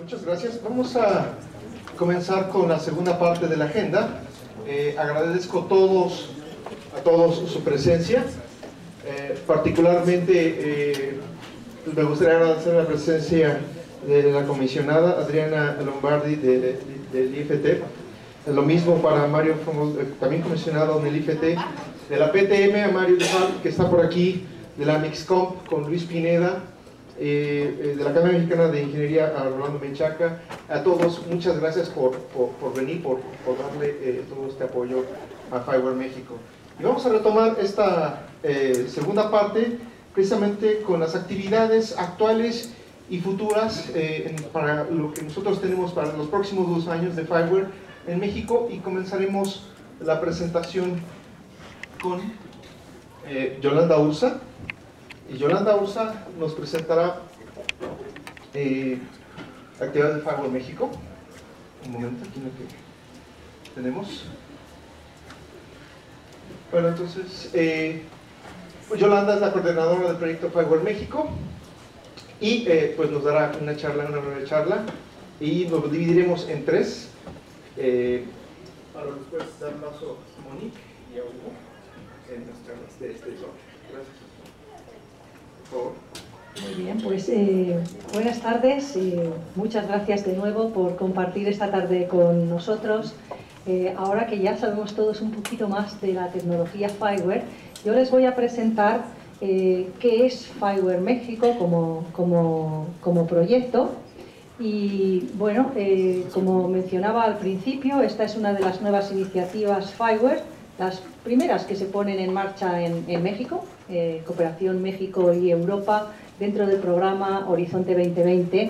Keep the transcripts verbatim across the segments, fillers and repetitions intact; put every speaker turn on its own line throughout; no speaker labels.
Muchas gracias. Vamos a comenzar con la segunda parte de la agenda. Eh, agradezco a todos, a todos su presencia. Eh, particularmente eh, me gustaría agradecer la presencia de la comisionada Adriana Lombardi de, de, del I F T. Lo mismo para Mario, también comisionado en el I F T. De la P T M a Mario Dujal, que está por aquí, de la Mixcomp con Luis Pineda, eh, de la Cámara Mexicana de Ingeniería a Rolando Menchaca. A todos, muchas gracias por, por, por venir, por, por darle eh, todo este apoyo a FiWare México. Y vamos a retomar esta eh, segunda parte, precisamente con las actividades actuales y futuras eh, en, para lo que nosotros tenemos para los próximos dos años de FiWare en México, y comenzaremos la presentación con eh, Yolanda Urza. Y Yolanda Urza nos presentará eh, actividades de FiWare México. Un momento, aquí lo que tenemos. Bueno, entonces, eh, pues Yolanda es la coordinadora del proyecto FiWare México y eh, pues nos dará una charla, una breve charla, y nos lo dividiremos en tres. Eh, para después dar paso a Monique y a Hugo en las charlas de este bloque. Gracias. Por favor.
Muy bien, pues eh, buenas tardes y muchas gracias de nuevo por compartir esta tarde con nosotros. Eh, ahora que ya sabemos todos un poquito más de la tecnología FiWare, yo les voy a presentar eh, qué es FiWare México como, como, como proyecto. Y bueno, eh, como mencionaba al principio, esta es una de las nuevas iniciativas FiWare, las primeras que se ponen en marcha en, en México, eh, Cooperación México y Europa, dentro del programa Horizonte veinte veinte,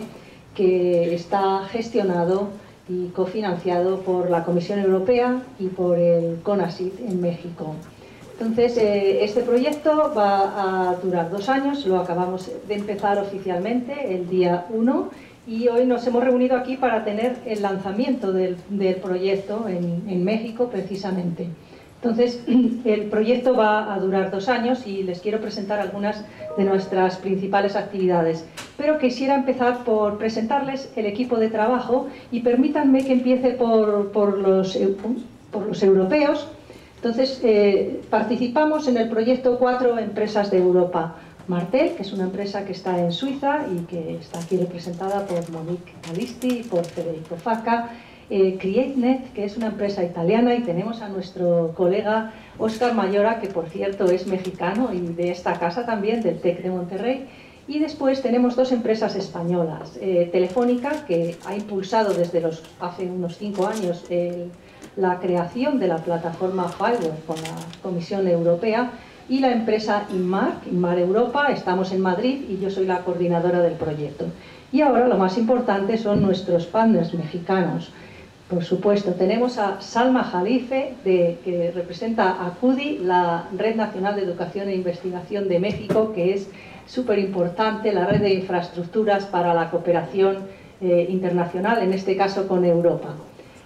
que está gestionado y cofinanciado por la Comisión Europea y por el CONACYT en México. Entonces, eh, este proyecto va a durar dos años, lo acabamos de empezar oficialmente el día uno, y hoy nos hemos reunido aquí para tener el lanzamiento del, del proyecto en, en México precisamente. Entonces, el proyecto va a durar dos años y les quiero presentar algunas de nuestras principales actividades. Pero quisiera empezar por presentarles el equipo de trabajo, y permítanme que empiece por, por, los, por los europeos. Entonces, eh, participamos en el proyecto cuatro empresas de Europa. Martel, que es una empresa que está en Suiza y que está aquí representada por Monique Alisti y por Federico Facca. Eh, CreateNet, que es una empresa italiana, y tenemos a nuestro colega Óscar Mayora, que por cierto es mexicano y de esta casa también, del TEC de Monterrey. Y después tenemos dos empresas españolas, eh, Telefónica, que ha impulsado desde los, hace unos cinco años el, la creación de la plataforma FiWare con la Comisión Europea, y la empresa Inmar, Inmar Europa. Estamos en Madrid y yo soy la coordinadora del proyecto. Y ahora lo más importante son nuestros partners mexicanos. Por supuesto, tenemos a Salma Jalife, de, que representa a CUDI, la Red Nacional de Educación e Investigación de México, que es súper importante, la red de infraestructuras para la cooperación eh, internacional, en este caso con Europa.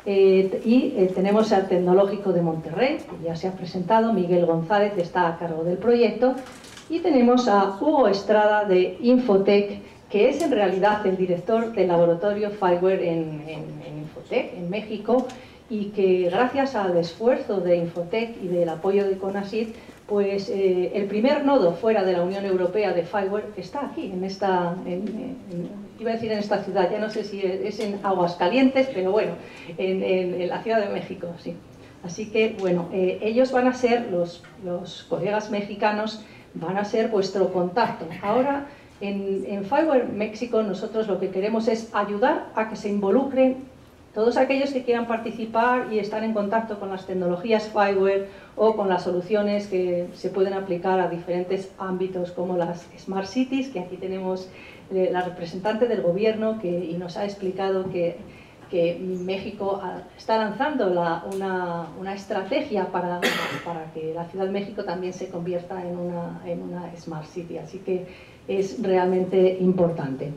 Eh, y eh, tenemos al Tecnológico de Monterrey, que ya se ha presentado, Miguel González está a cargo del proyecto, y tenemos a Hugo Estrada de Infotec, que es en realidad el director del laboratorio FiWare en, en, en Infotec, en México, y que gracias al esfuerzo de Infotec y del apoyo de CONACYT, pues eh, el primer nodo fuera de la Unión Europea de FiWare está aquí, en esta, en, en, iba a decir en esta ciudad, ya no sé si es en Aguascalientes, pero bueno, en, en, en la Ciudad de México, sí. Así que, bueno, eh, ellos van a ser, los, los colegas mexicanos, van a ser vuestro contacto. Ahora, en, en FiWare México, nosotros lo que queremos es ayudar a que se involucren todos aquellos que quieran participar y estar en contacto con las tecnologías FiWare o con las soluciones que se pueden aplicar a diferentes ámbitos, como las Smart Cities, que aquí tenemos eh, la representante del gobierno que, y nos ha explicado que, que México está lanzando la, una, una estrategia para, para que la Ciudad de México también se convierta en una, en una Smart City, así que es realmente importante.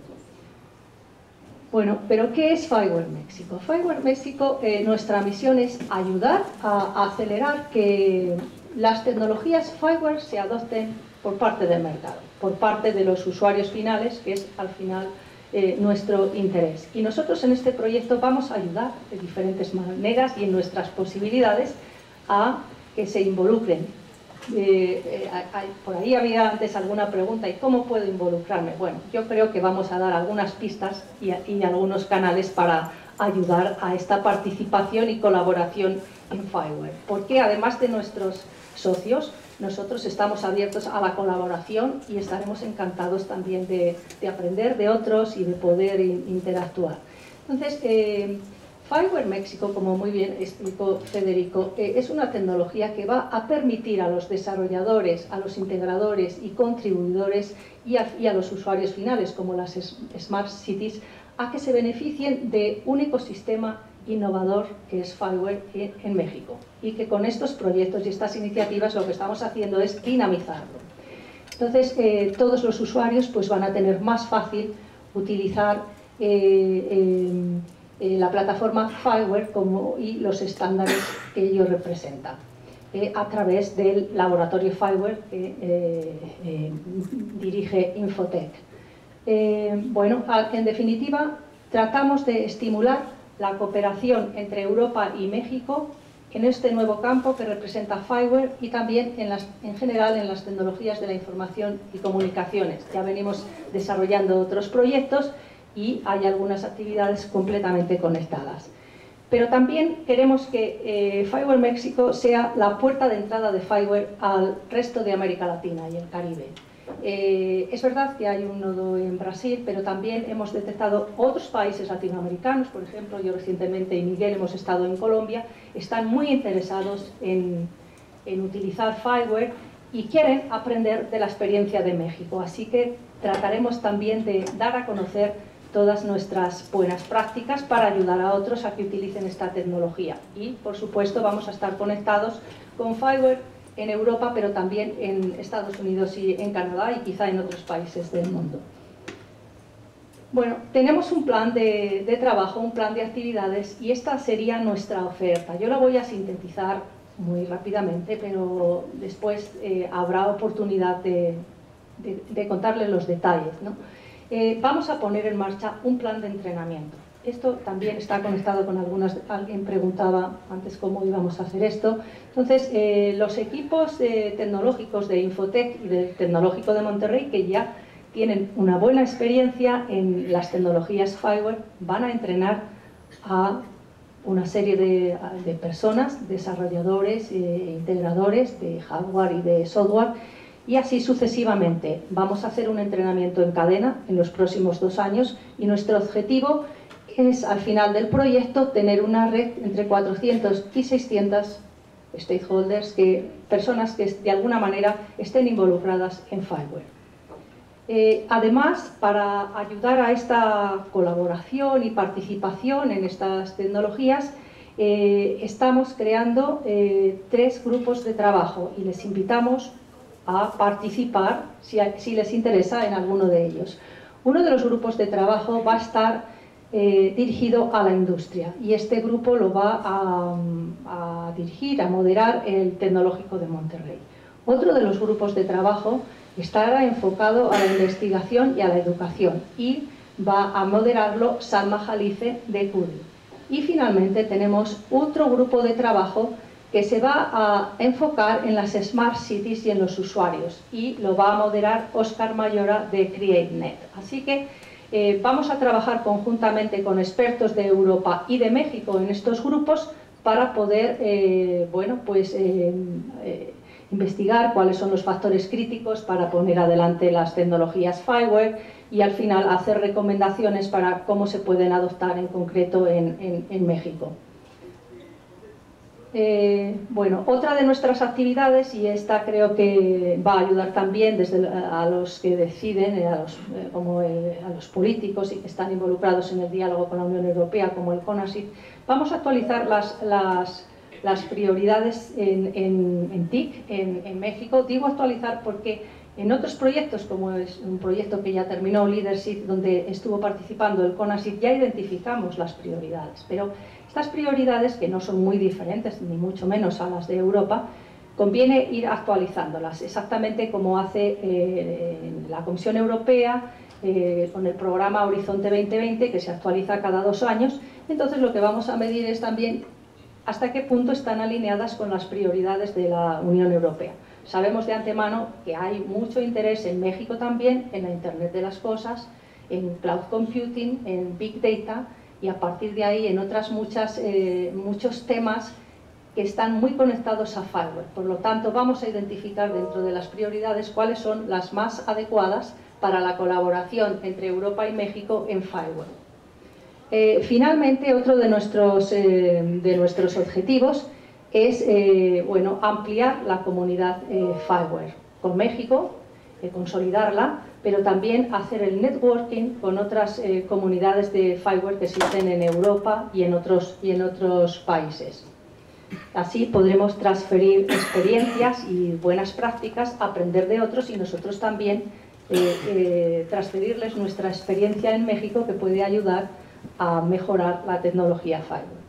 Bueno, pero ¿qué es FiWare México? FiWare México, eh, nuestra misión es ayudar a, a acelerar que las tecnologías FiWare se adopten por parte del mercado, por parte de los usuarios finales, que es al final eh, nuestro interés. Y nosotros en este proyecto vamos a ayudar de diferentes maneras y en nuestras posibilidades a que se involucren. Eh, eh, hay, por ahí había antes alguna pregunta, ¿y cómo puedo involucrarme? Bueno, yo creo que vamos a dar algunas pistas y, y algunos canales para ayudar a esta participación y colaboración en FIWARE, porque además de nuestros socios, nosotros estamos abiertos a la colaboración y estaremos encantados también de, de aprender de otros y de poder in, interactuar. Entonces, eh, FIWARE México, como muy bien explicó Federico, eh, es una tecnología que va a permitir a los desarrolladores, a los integradores y contribuidores y a, y a los usuarios finales, como las Smart Cities, a que se beneficien de un ecosistema innovador que es FIWARE en, en México, y que con estos proyectos y estas iniciativas lo que estamos haciendo es dinamizarlo. Entonces, eh, todos los usuarios pues, van a tener más fácil utilizar eh, eh, eh, la plataforma FIWARE como, y los estándares que ello representa, eh, a través del laboratorio FIWARE que eh, eh, dirige Infotec. Eh, bueno, en definitiva, tratamos de estimular la cooperación entre Europa y México en este nuevo campo que representa FIWARE y también en, las, en general en las tecnologías de la información y comunicaciones. Ya venimos desarrollando otros proyectos y hay algunas actividades completamente conectadas. Pero también queremos que eh, FIWARE México sea la puerta de entrada de FIWARE al resto de América Latina y el Caribe. Eh, es verdad que hay un nodo en Brasil, pero también hemos detectado otros países latinoamericanos, por ejemplo, yo recientemente y Miguel hemos estado en Colombia, están muy interesados en, en utilizar FIWARE y quieren aprender de la experiencia de México. Así que trataremos también de dar a conocer todas nuestras buenas prácticas para ayudar a otros a que utilicen esta tecnología. Y, por supuesto, vamos a estar conectados con FIWARE en Europa, pero también en Estados Unidos y en Canadá y quizá en otros países del mundo. Bueno, tenemos un plan de, de trabajo, un plan de actividades y esta sería nuestra oferta. Yo la voy a sintetizar muy rápidamente, pero después eh, habrá oportunidad de, de, de contarles los detalles, ¿no? Eh, vamos a poner en marcha un plan de entrenamiento. Esto también está conectado con algunas... Alguien preguntaba antes cómo íbamos a hacer esto. Entonces, eh, los equipos eh, tecnológicos de Infotec y del Tecnológico de Monterrey, que ya tienen una buena experiencia en las tecnologías FIWARE, van a entrenar a una serie de, de personas, desarrolladores, eh, integradores de hardware y de software, y así sucesivamente. Vamos a hacer un entrenamiento en cadena en los próximos dos años y nuestro objetivo es, al final del proyecto, tener una red entre cuatrocientos y seiscientos stakeholders, que, personas que de alguna manera estén involucradas en FIWARE. Eh, además, para ayudar a esta colaboración y participación en estas tecnologías, eh, estamos creando eh, tres grupos de trabajo y les invitamos a participar si, si les interesa en alguno de ellos. Uno de los grupos de trabajo va a estar Eh, dirigido a la industria y este grupo lo va a, a dirigir, a moderar el Tecnológico de Monterrey. Otro de los grupos de trabajo estará enfocado a la investigación y a la educación y va a moderarlo Salma Jalife de C U D I. Y finalmente tenemos otro grupo de trabajo que se va a enfocar en las Smart Cities y en los usuarios y lo va a moderar Óscar Mayora de CreateNet. Así que Eh, vamos a trabajar conjuntamente con expertos de Europa y de México en estos grupos para poder eh, bueno, pues, eh, eh, investigar cuáles son los factores críticos para poner adelante las tecnologías FIWARE y al final hacer recomendaciones para cómo se pueden adoptar en concreto en, en, en México. Eh, bueno, otra de nuestras actividades, y esta creo que va a ayudar también desde a los que deciden, a los, eh, como el, a los políticos y que están involucrados en el diálogo con la Unión Europea, como el CONACYT, vamos a actualizar las, las, las prioridades en, en, en T I C, en, en México. Digo actualizar porque en otros proyectos, como es un proyecto que ya terminó, Leadership, donde estuvo participando el CONACYT, ya identificamos las prioridades, pero estas prioridades, que no son muy diferentes, ni mucho menos a las de Europa, conviene ir actualizándolas, exactamente como hace eh, la Comisión Europea eh, con el programa Horizonte veinte veinte, que se actualiza cada dos años. Entonces lo que vamos a medir es también hasta qué punto están alineadas con las prioridades de la Unión Europea. Sabemos de antemano que hay mucho interés en México también, en la Internet de las Cosas, en Cloud Computing, en Big Data, y a partir de ahí en otras muchas, eh, muchos temas que están muy conectados a Fireware. Por lo tanto, vamos a identificar dentro de las prioridades cuáles son las más adecuadas para la colaboración entre Europa y México en Fireware. Eh, finalmente, otro de nuestros, eh, de nuestros objetivos es eh, bueno, ampliar la comunidad eh, Fireware con México, eh, consolidarla, pero también hacer el networking con otras eh, comunidades de Fireware que existen en Europa y en otros, y en otros países. Así podremos transferir experiencias y buenas prácticas, aprender de otros y nosotros también eh, eh, transferirles nuestra experiencia en México, que puede ayudar a mejorar la tecnología Fireware.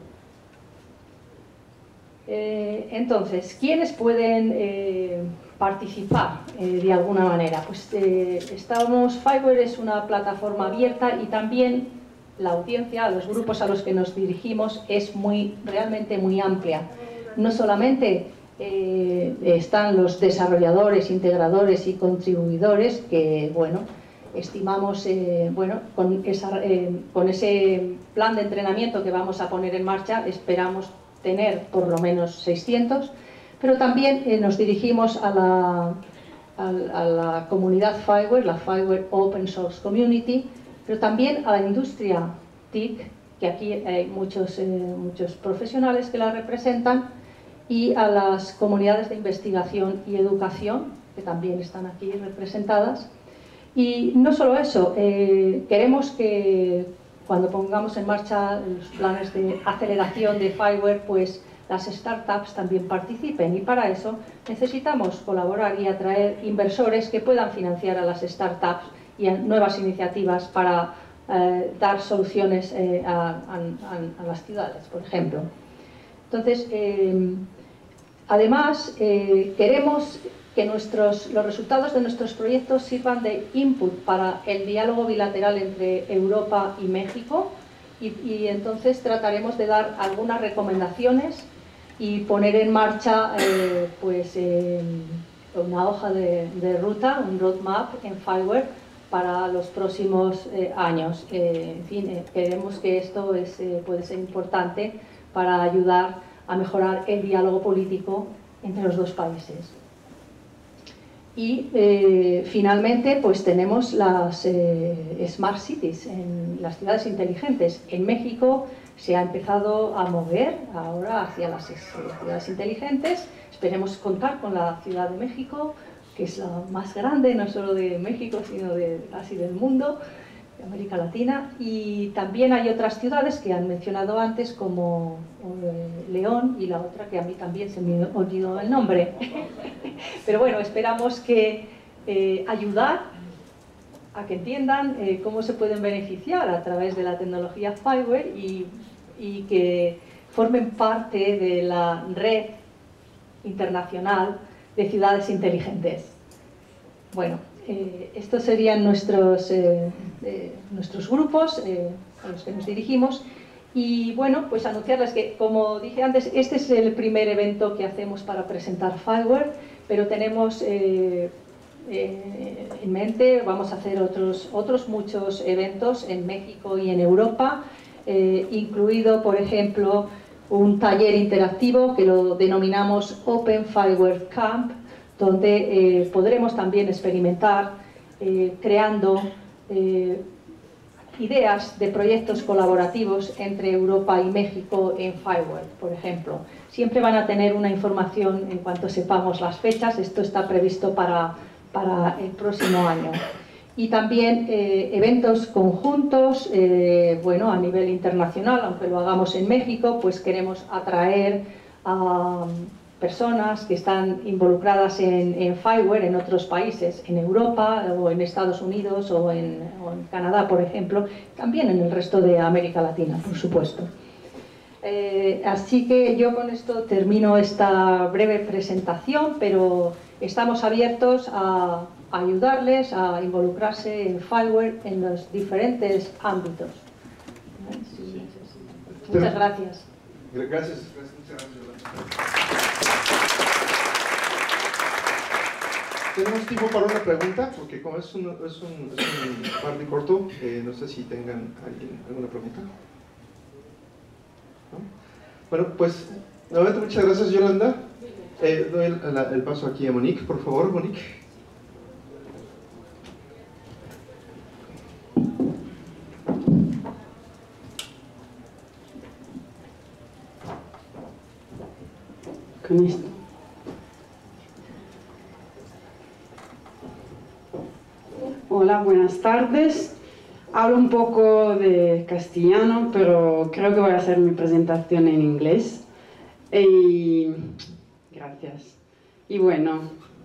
Eh, entonces, ¿quiénes pueden eh, participar eh, de alguna manera? Pues eh, estamos, Fireware es una plataforma abierta y también la audiencia, los grupos a los que nos dirigimos es muy, realmente muy amplia. No solamente eh, están los desarrolladores, integradores y contribuidores que, bueno, estimamos, eh, bueno, con, esa, eh, con ese plan de entrenamiento que vamos a poner en marcha, esperamos tener por lo menos seiscientos, pero también eh, nos dirigimos a la, a, a la comunidad Fireware, la Fireware Open Source Community, pero también a la industria T I C, que aquí hay muchos, eh, muchos profesionales que la representan, y a las comunidades de investigación y educación, que también están aquí representadas. Y no solo eso, eh, queremos que cuando pongamos en marcha los planes de aceleración de Fireware, pues las startups también participen, y para eso necesitamos colaborar y atraer inversores que puedan financiar a las startups y a nuevas iniciativas para eh, dar soluciones eh, a, a, a las ciudades, por ejemplo. Entonces, eh, además, eh, queremos que nuestros, los resultados de nuestros proyectos sirvan de input para el diálogo bilateral entre Europa y México, y, y entonces trataremos de dar algunas recomendaciones y poner en marcha eh, pues, eh, una hoja de, de ruta, un roadmap en Fireware para los próximos eh, años. Eh, en fin, eh, creemos que esto es, eh, puede ser importante para ayudar a mejorar el diálogo político entre los dos países. Y eh, finalmente pues tenemos las eh, Smart Cities, en las ciudades inteligentes. En México se ha empezado a mover ahora hacia las eh, ciudades inteligentes. Esperemos contar con la Ciudad de México, que es la más grande, no solo de México, sino de, casi del mundo, de América Latina. Y también hay otras ciudades que han mencionado antes, como eh, León, y la otra que a mí también se me olvidó el nombre. Pero bueno, esperamos que eh, ayudar a que entiendan eh, cómo se pueden beneficiar a través de la tecnología Fireware y, y que formen parte de la red internacional de ciudades inteligentes. Bueno, eh, estos serían nuestros, eh, eh, nuestros grupos eh, a los que nos dirigimos. Y bueno, pues anunciarles que, como dije antes, este es el primer evento que hacemos para presentar Fireware, pero tenemos eh, eh, en mente, vamos a hacer otros, otros muchos eventos en México y en Europa, eh, incluido, por ejemplo, un taller interactivo que lo denominamos Open Fireware Camp, donde eh, podremos también experimentar eh, creando eh, ideas de proyectos colaborativos entre Europa y México en Fireware, por ejemplo. Siempre van a tener una información en cuanto sepamos las fechas. Esto está previsto para, para el próximo año. Y también eh, eventos conjuntos, eh, bueno, a nivel internacional, aunque lo hagamos en México, pues queremos atraer a personas que están involucradas en, en Fireware en otros países, en Europa o en Estados Unidos o en, o en Canadá, por ejemplo, también en el resto de América Latina, por supuesto. Eh, así que yo con esto termino esta breve presentación, pero estamos abiertos a, ayudarles a involucrarse en Fireware en los diferentes ámbitos. Sí. Muchas gracias.
Gracias, muchas gracias. Tenemos tiempo para una pregunta, porque como es un, es un, es un par de corto, eh, no sé si tengan alguien, alguna pregunta. ¿No? Bueno, pues, nuevamente muchas gracias, Yolanda. Eh, doy el, el, el paso aquí a Monique, por favor, Monique.
Con esto. Hola, buenas tardes. Hablo un poco de castellano, pero creo que voy a hacer mi presentación en inglés. Y gracias. Y bueno,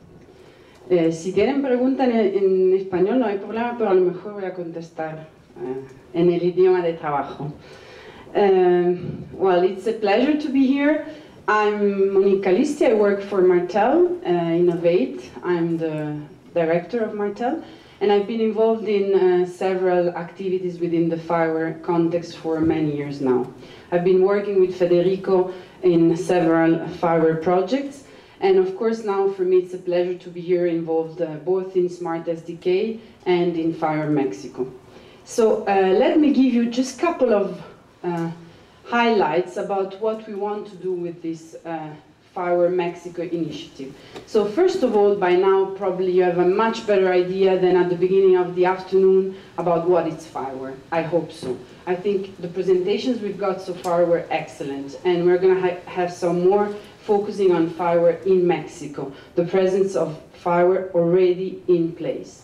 eh, si tienen preguntas en, en español no hay problema, pero a lo mejor voy a contestar eh, en el idioma de trabajo. Uh, well, it's a pleasure to be here. I'm Monique Calisti. I work for Martel uh, Innovate. I'm the director of Martel. And I've been involved in uh, several activities within the Fireware context for many years now. I've been working with Federico in several Fireware projects. And of course now for me it's a pleasure to be here involved uh, both in Smart S D K and in Fireware Mexico. So uh, let me give you just a couple of uh, highlights about what we want to do with this uh, Fireware Mexico initiative. So first of all, by now probably you have a much better idea than at the beginning of the afternoon about what is Fireware. I hope so. I think the presentations we've got so far were excellent, and we're going to ha have some more focusing on Fireware in Mexico, the presence of Fireware already in place.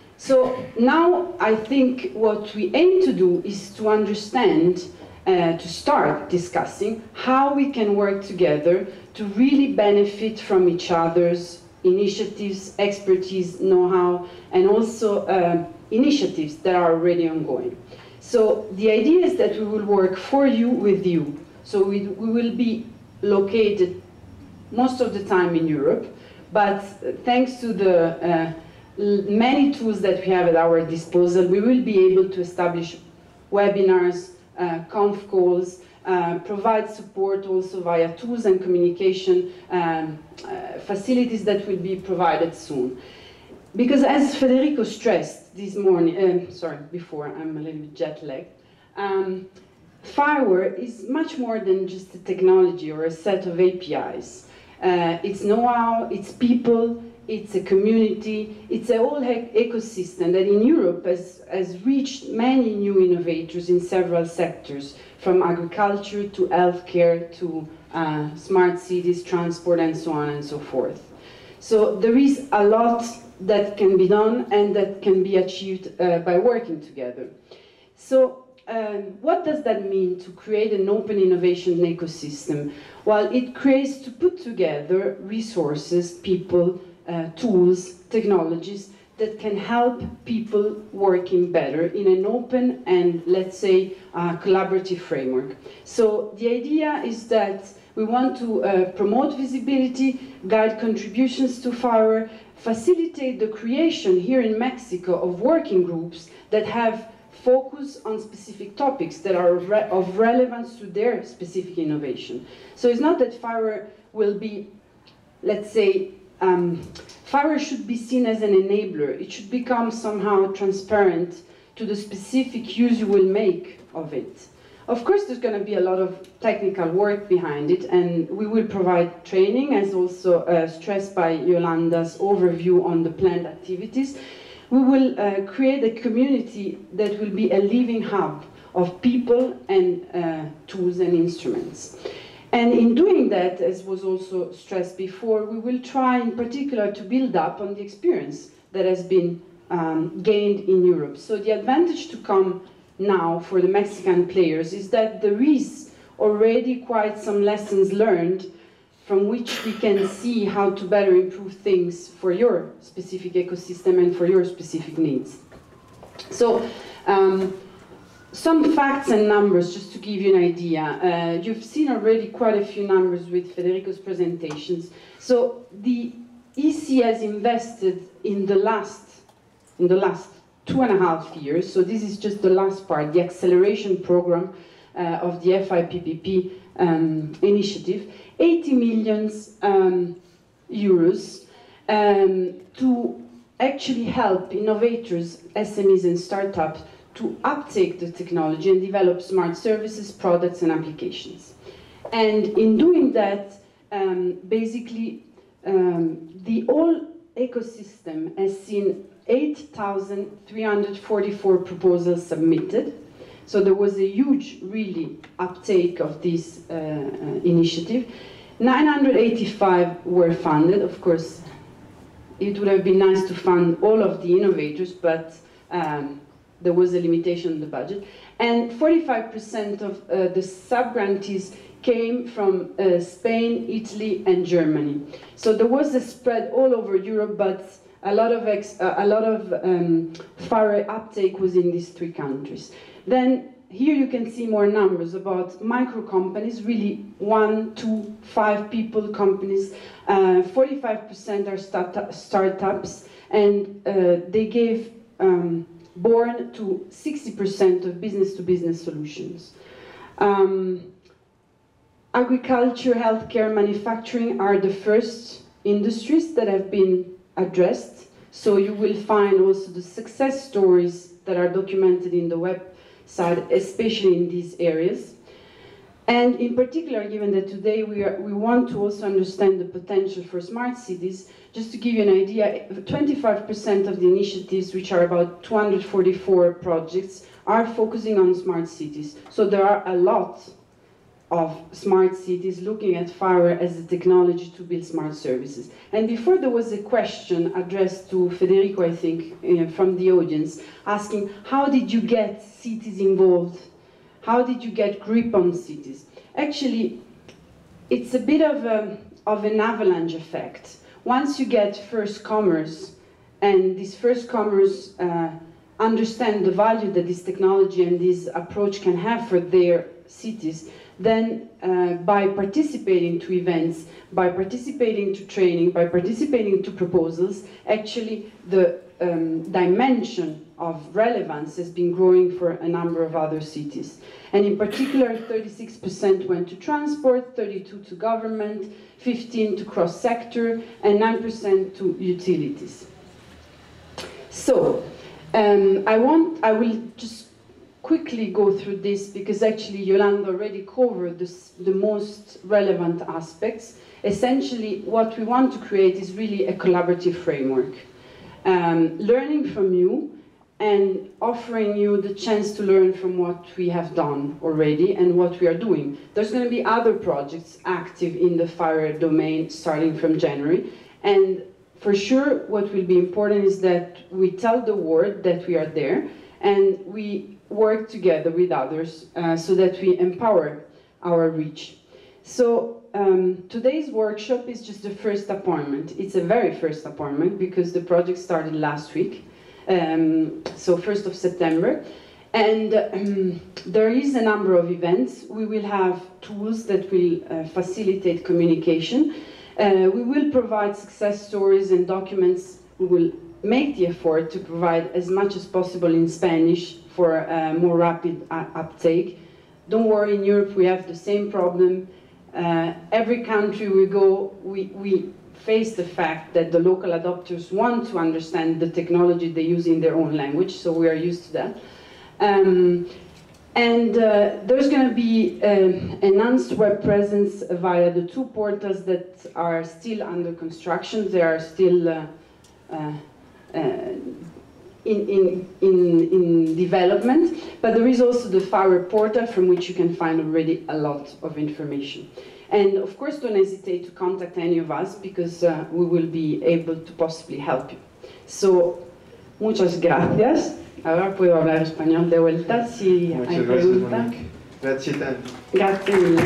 So now I think what we aim to do is to understand, uh, to start discussing how we can work together to really benefit from each other's initiatives, expertise, know-how, and also uh, initiatives that are already ongoing. So the idea is that we will work for you, with you. So we, we will be located most of the time in Europe, but thanks to the uh, many tools that we have at our disposal, we will be able to establish webinars, uh, conf calls, Uh, provide support also via tools and communication um, uh, facilities that will be provided soon. Because as Federico stressed this morning, uh, sorry, before, I'm a little bit jet lagged, um, Fireware is much more than just a technology or a set of A P Is. Uh, it's know-how, it's people, it's a community, it's a whole ecosystem that in Europe has, has reached many new innovators in several sectors, from agriculture to healthcare to uh, smart cities, transport, and so on and so forth. So there is a lot that can be done and that can be achieved uh, by working together. So uh, what does that mean to create an open innovation ecosystem? Well, it creates to put together resources, people, uh, tools, technologies that can help people working better in an open and, let's say, uh, collaborative framework. So the idea is that we want to uh, promote visibility, guide contributions to Fireware, facilitate the creation here in Mexico of working groups that have focus on specific topics that are re of relevance to their specific innovation. So it's not that Fireware will be, let's say, Um, Fireware should be seen as an enabler. It should become somehow transparent to the specific use you will make of it. Of course, there's going to be a lot of technical work behind it, and we will provide training, as also uh, stressed by Yolanda's overview on the planned activities. We will uh, create a community that will be a living hub of people and uh, tools and instruments. And in doing that, as was also stressed before, we will try in particular to build up on the experience that has been um, gained in Europe. So the advantage to come now for the Mexican players is that there is already quite some lessons learned from which we can see how to better improve things for your specific ecosystem and for your specific needs. So, um, some facts and numbers, just to give you an idea. Uh, you've seen already quite a few numbers with Federico's presentations. So the E C has invested in the last, in the last two and a half years, so this is just the last part, the acceleration program uh, of the F I P P P um, initiative, eighty million um, euros um, to actually help innovators, S M Es and startups to uptake the technology and develop smart services, products and applications. And in doing that, um, basically um, the whole ecosystem has seen eight thousand three hundred forty-four proposals submitted. So there was a huge, really, uptake of this uh, uh, initiative. nine hundred eighty-five were funded. Of course, it would have been nice to fund all of the innovators, but um, there was a limitation on the budget. And forty-five percent of uh, the sub-grantees came from uh, Spain, Italy, and Germany. So there was a spread all over Europe, but a lot of, ex uh, a lot of um, far uptake was in these three countries. Then here you can see more numbers about micro companies, really one, two, five people companies. forty-five percent uh, are start startups, and uh, they gave um, born to sixty percent of business-to-business solutions. Um, agriculture, healthcare, manufacturing are the first industries that have been addressed. So you will find also the success stories that are documented in the website, especially in these areas. And in particular, given that today we, are, we want to also understand the potential for smart cities, just to give you an idea, twenty-five percent of the initiatives, which are about two hundred forty-four projects, are focusing on smart cities. So there are a lot of smart cities looking at FIRE as a technology to build smart services. And before there was a question addressed to Federico, I think, uh, from the audience, asking, how did you get cities involved? How did you get grip on cities? Actually, it's a bit of, a, of an avalanche effect. Once you get first comers, and these first comers uh, understand the value that this technology and this approach can have for their cities, then uh, by participating to events, by participating to training, by participating to proposals, actually the um, dimension of relevance has been growing for a number of other cities. And in particular, thirty-six percent went to transport, thirty-two to government, fifteen to cross-sector, and nine percent to utilities. So, um, I want, I will just quickly go through this because actually Yolanda already covered this, the most relevant aspects. Essentially, what we want to create is really a collaborative framework. Um, learning from you and offering you the chance to learn from what we have done already and what we are doing. There's going to be other projects active in the FIRE domain starting from January. And for sure, what will be important is that we tell the world that we are there and we work together with others uh, so that we empower our reach. So um, today's workshop is just the first appointment. It's a very first appointment because the project started last week, um, so first of September. And um, there is a number of events. We will have tools that will uh, facilitate communication. Uh, we will provide success stories and documents. We will make the effort to provide as much as possible in Spanish for a more rapid uh, uptake. Don't worry, in Europe we have the same problem. Uh, every country we go, we, we face the fact that the local adopters want to understand the technology they use in their own language, so we are used to that. Um, and uh, there's going to be um, enhanced web presence via the two portals that are still under construction. They are still uh, uh, uh, In, in, in, in development, but there is also the FIRE portal from which you can find already a lot of information. And of course, don't hesitate to contact any of us because uh, we will be able to possibly help you. So, muchas gracias. Ahora puedo hablar español de vuelta si
Muchas
hay
gracias,
preguntas.
Monique. Gracias tanto.
Gracias mille.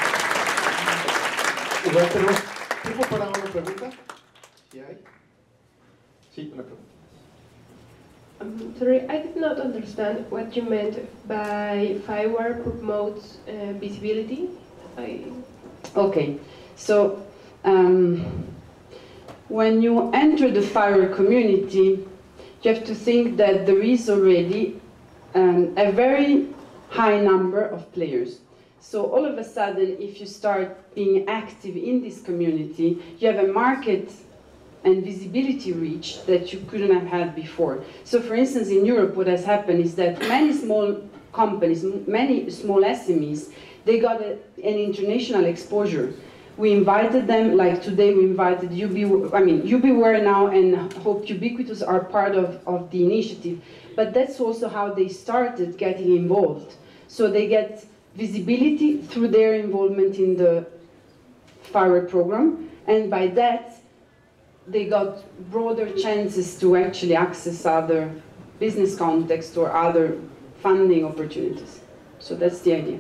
Igual tenemos tiempo para una pregunta. ¿Sí hay? Sí, una pregunta.
Um, sorry, I did not understand what you meant by FIRE promotes uh, visibility. I...
Okay, so um, when you enter the Fiverr community, you have to think that there is already um, a very high number of players. So all of a sudden, if you start being active in this community, you have a market and visibility reach that you couldn't have had before. So for instance, in Europe, what has happened is that many small companies, many small S M Es, they got a, an international exposure. We invited them, like today we invited U B, I mean, UbiWare now and Hope Ubiquitous are part of, of the initiative. But that's also how they started getting involved. So they get visibility through their involvement in the Fiverr program, and by that, they got broader chances to actually access other business context or other funding opportunities. So that's the idea.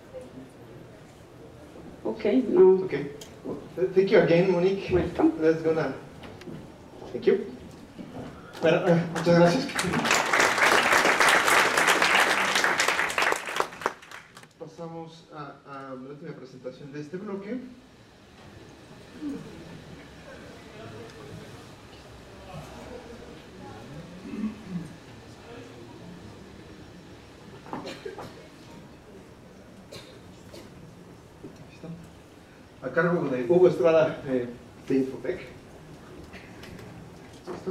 Okay, now.
Okay. Well, thank you again, Monique.
Welcome.
Let's go now. Thank you. Bueno, eh, muchas gracias. Pasamos a, a la última presentación de este bloque. A cargo de Hugo Estrada eh, de Infotec. ¿Listo?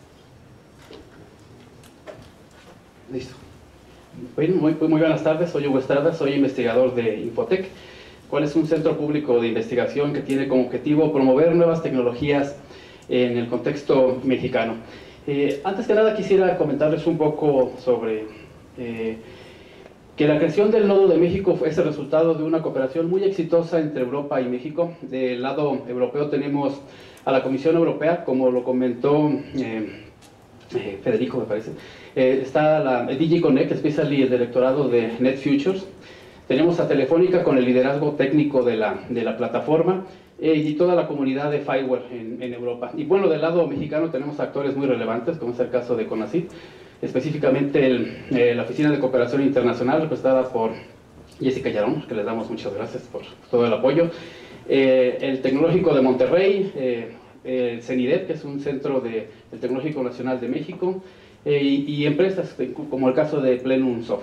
Listo.
Bueno, muy, muy buenas tardes, soy Hugo Estrada, soy investigador de Infotec, cual es un centro público de investigación que tiene como objetivo promover nuevas tecnologías en el contexto mexicano. Eh, antes que nada quisiera comentarles un poco sobre eh, que la creación del Nodo de México es el resultado de una cooperación muy exitosa entre Europa y México. Del lado europeo tenemos a la Comisión Europea, como lo comentó eh, eh, Federico, me parece. Eh, está la D G Connect, especialmente el directorado de NetFutures. Tenemos a Telefónica con el liderazgo técnico de la, de la plataforma eh, y toda la comunidad de Fiverr en, en Europa. Y bueno, del lado mexicano tenemos actores muy relevantes, como es el caso de CONACYT, específicamente el, eh, la Oficina de Cooperación Internacional, representada por Jessica Yarón, que les damos muchas gracias por todo el apoyo, eh, el Tecnológico de Monterrey, eh, el CENIDEP, que es un centro de, del Tecnológico Nacional de México, eh, y, y empresas como el caso de Plenum Soft.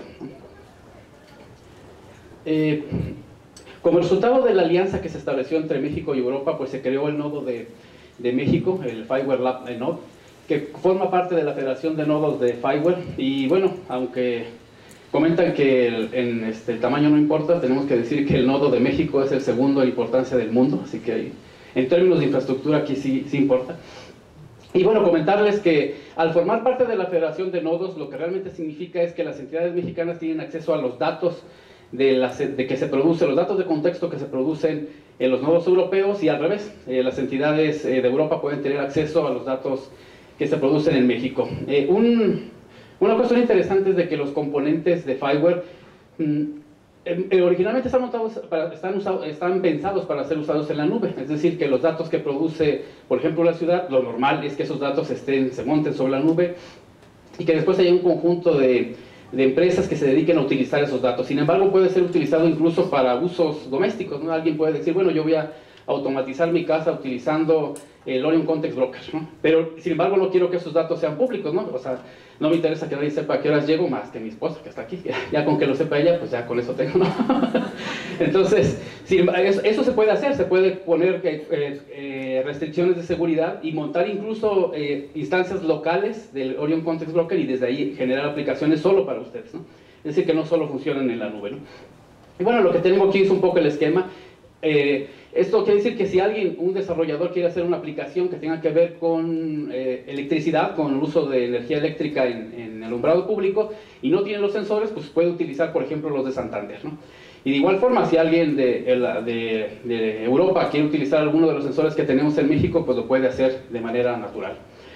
Eh, como resultado de la alianza que se estableció entre México y Europa, pues se creó el nodo de, de México, el Fiverr Lab Node, que forma parte de la Federación de Nodos de Fiverr. Y bueno, aunque comentan que el, en este, el tamaño no importa, tenemos que decir que el nodo de México es el segundo en importancia del mundo, así que en términos de infraestructura aquí sí, sí importa. Y bueno, comentarles que al formar parte de la Federación de Nodos, lo que realmente significa es que las entidades mexicanas tienen acceso a los datos de, las, de que se producen, los datos de contexto que se producen en los nodos europeos, y al revés, eh, las entidades eh, de Europa pueden tener acceso a los datos que se producen en México. Eh, un, una cuestión interesante es de que los componentes de Fiverr mm, eh, originalmente están, montados para, están, usado, están pensados para ser usados en la nube, es decir, que los datos que produce, por ejemplo, la ciudad, lo normal es que esos datos estén, se monten sobre la nube y que después haya un conjunto de, de empresas que se dediquen a utilizar esos datos. Sin embargo, puede ser utilizado incluso para usos domésticos, ¿no? Alguien puede decir, bueno, yo voy a automatizar mi casa utilizando el Orion Context Broker, ¿no? Pero sin embargo no quiero que esos datos sean públicos, ¿no? O sea, no me interesa que nadie sepa a qué horas llego, más que mi esposa que está aquí. Ya, ya con que lo sepa ella, pues ya con eso tengo, ¿no? Entonces, sí, eso, eso se puede hacer, se puede poner eh, eh, restricciones de seguridad y montar incluso eh, instancias locales del Orion Context Broker y desde ahí generar aplicaciones solo para ustedes, ¿no? Es decir, que no solo funcionan en la nube, ¿no? Y bueno, lo que tengo aquí es un poco el esquema. Eh, esto quiere decir que si alguien, un desarrollador quiere hacer una aplicación que tenga que ver con eh, electricidad, con el uso de energía eléctrica en, en el alumbrado público y no tiene los sensores, pues puede utilizar por ejemplo los de Santander, ¿no? Y de igual forma, si alguien de, de, de Europa quiere utilizar alguno de los sensores que tenemos en México, pues lo puede hacer de manera natural.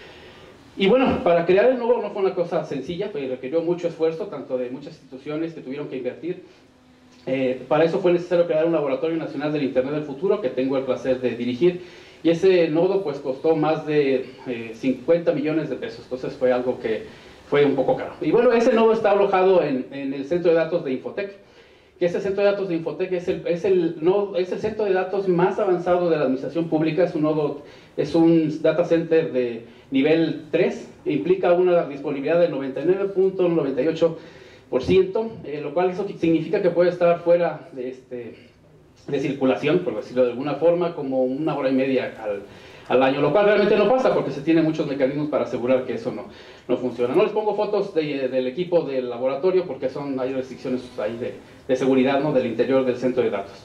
Y bueno, para crear el nodo no fue una cosa sencilla, pues requirió mucho esfuerzo, tanto de muchas instituciones que tuvieron que invertir. Eh, para eso fue necesario crear un laboratorio nacional del Internet del futuro que tengo el placer de dirigir, y ese nodo pues costó más de eh, cincuenta millones de pesos, entonces fue algo que fue un poco caro. Y bueno, ese nodo está alojado en, en el centro de datos de Infotec, que este centro de datos de Infotec es el, es, el, no, es el centro de datos más avanzado de la administración pública, es un, nodo, es un data center de nivel tres, que implica una disponibilidad del noventa y nueve punto noventa y ocho por ciento, eh, lo cual eso significa que puede estar fuera de, este, de circulación, por decirlo de alguna forma, como una hora y media al, al año, lo cual realmente no pasa porque se tienen muchos mecanismos para asegurar que eso no, no funciona. No les pongo fotos de, del equipo del laboratorio porque son, hay restricciones ahí de, de seguridad, ¿no?, del interior del centro de datos.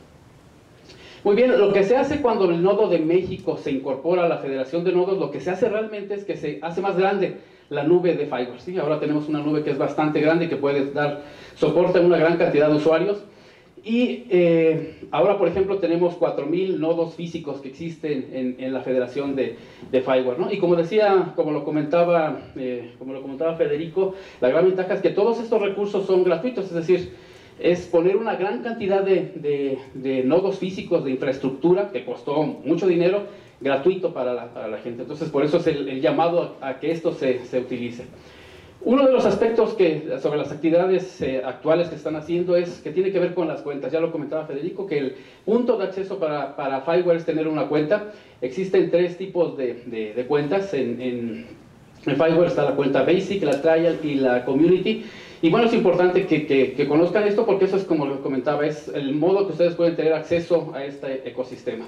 Muy bien, lo que se hace cuando el nodo de México se incorpora a la Federación de Nodos, lo que se hace realmente es que se hace más grande la nube de Fiverr, ¿sí? Ahora tenemos una nube que es bastante grande y que puede dar soporte a una gran cantidad de usuarios. Y eh, ahora, por ejemplo, tenemos cuatro mil nodos físicos que existen en, en la Federación de, de Fiverr, ¿no? Y como decía, como lo comentaba, eh, como lo comentaba Federico, la gran ventaja es que todos estos recursos son gratuitos, es decir, es poner una gran cantidad de, de, de nodos físicos de infraestructura que costó mucho dinero, gratuito para la, para la gente. Entonces, por eso es el, el llamado a, a que esto se, se utilice. Uno de los aspectos que, sobre las actividades eh, actuales que están haciendo es que tiene que ver con las cuentas. Ya lo comentaba Federico, que el punto de acceso para, para Fiverr es tener una cuenta. Existen tres tipos de, de, de cuentas. En, en, en Fiverr está la cuenta Basic, la Trial y la Community. Y bueno, es importante que, que, que conozcan esto porque eso es, como lo comentaba, es el modo que ustedes pueden tener acceso a este ecosistema.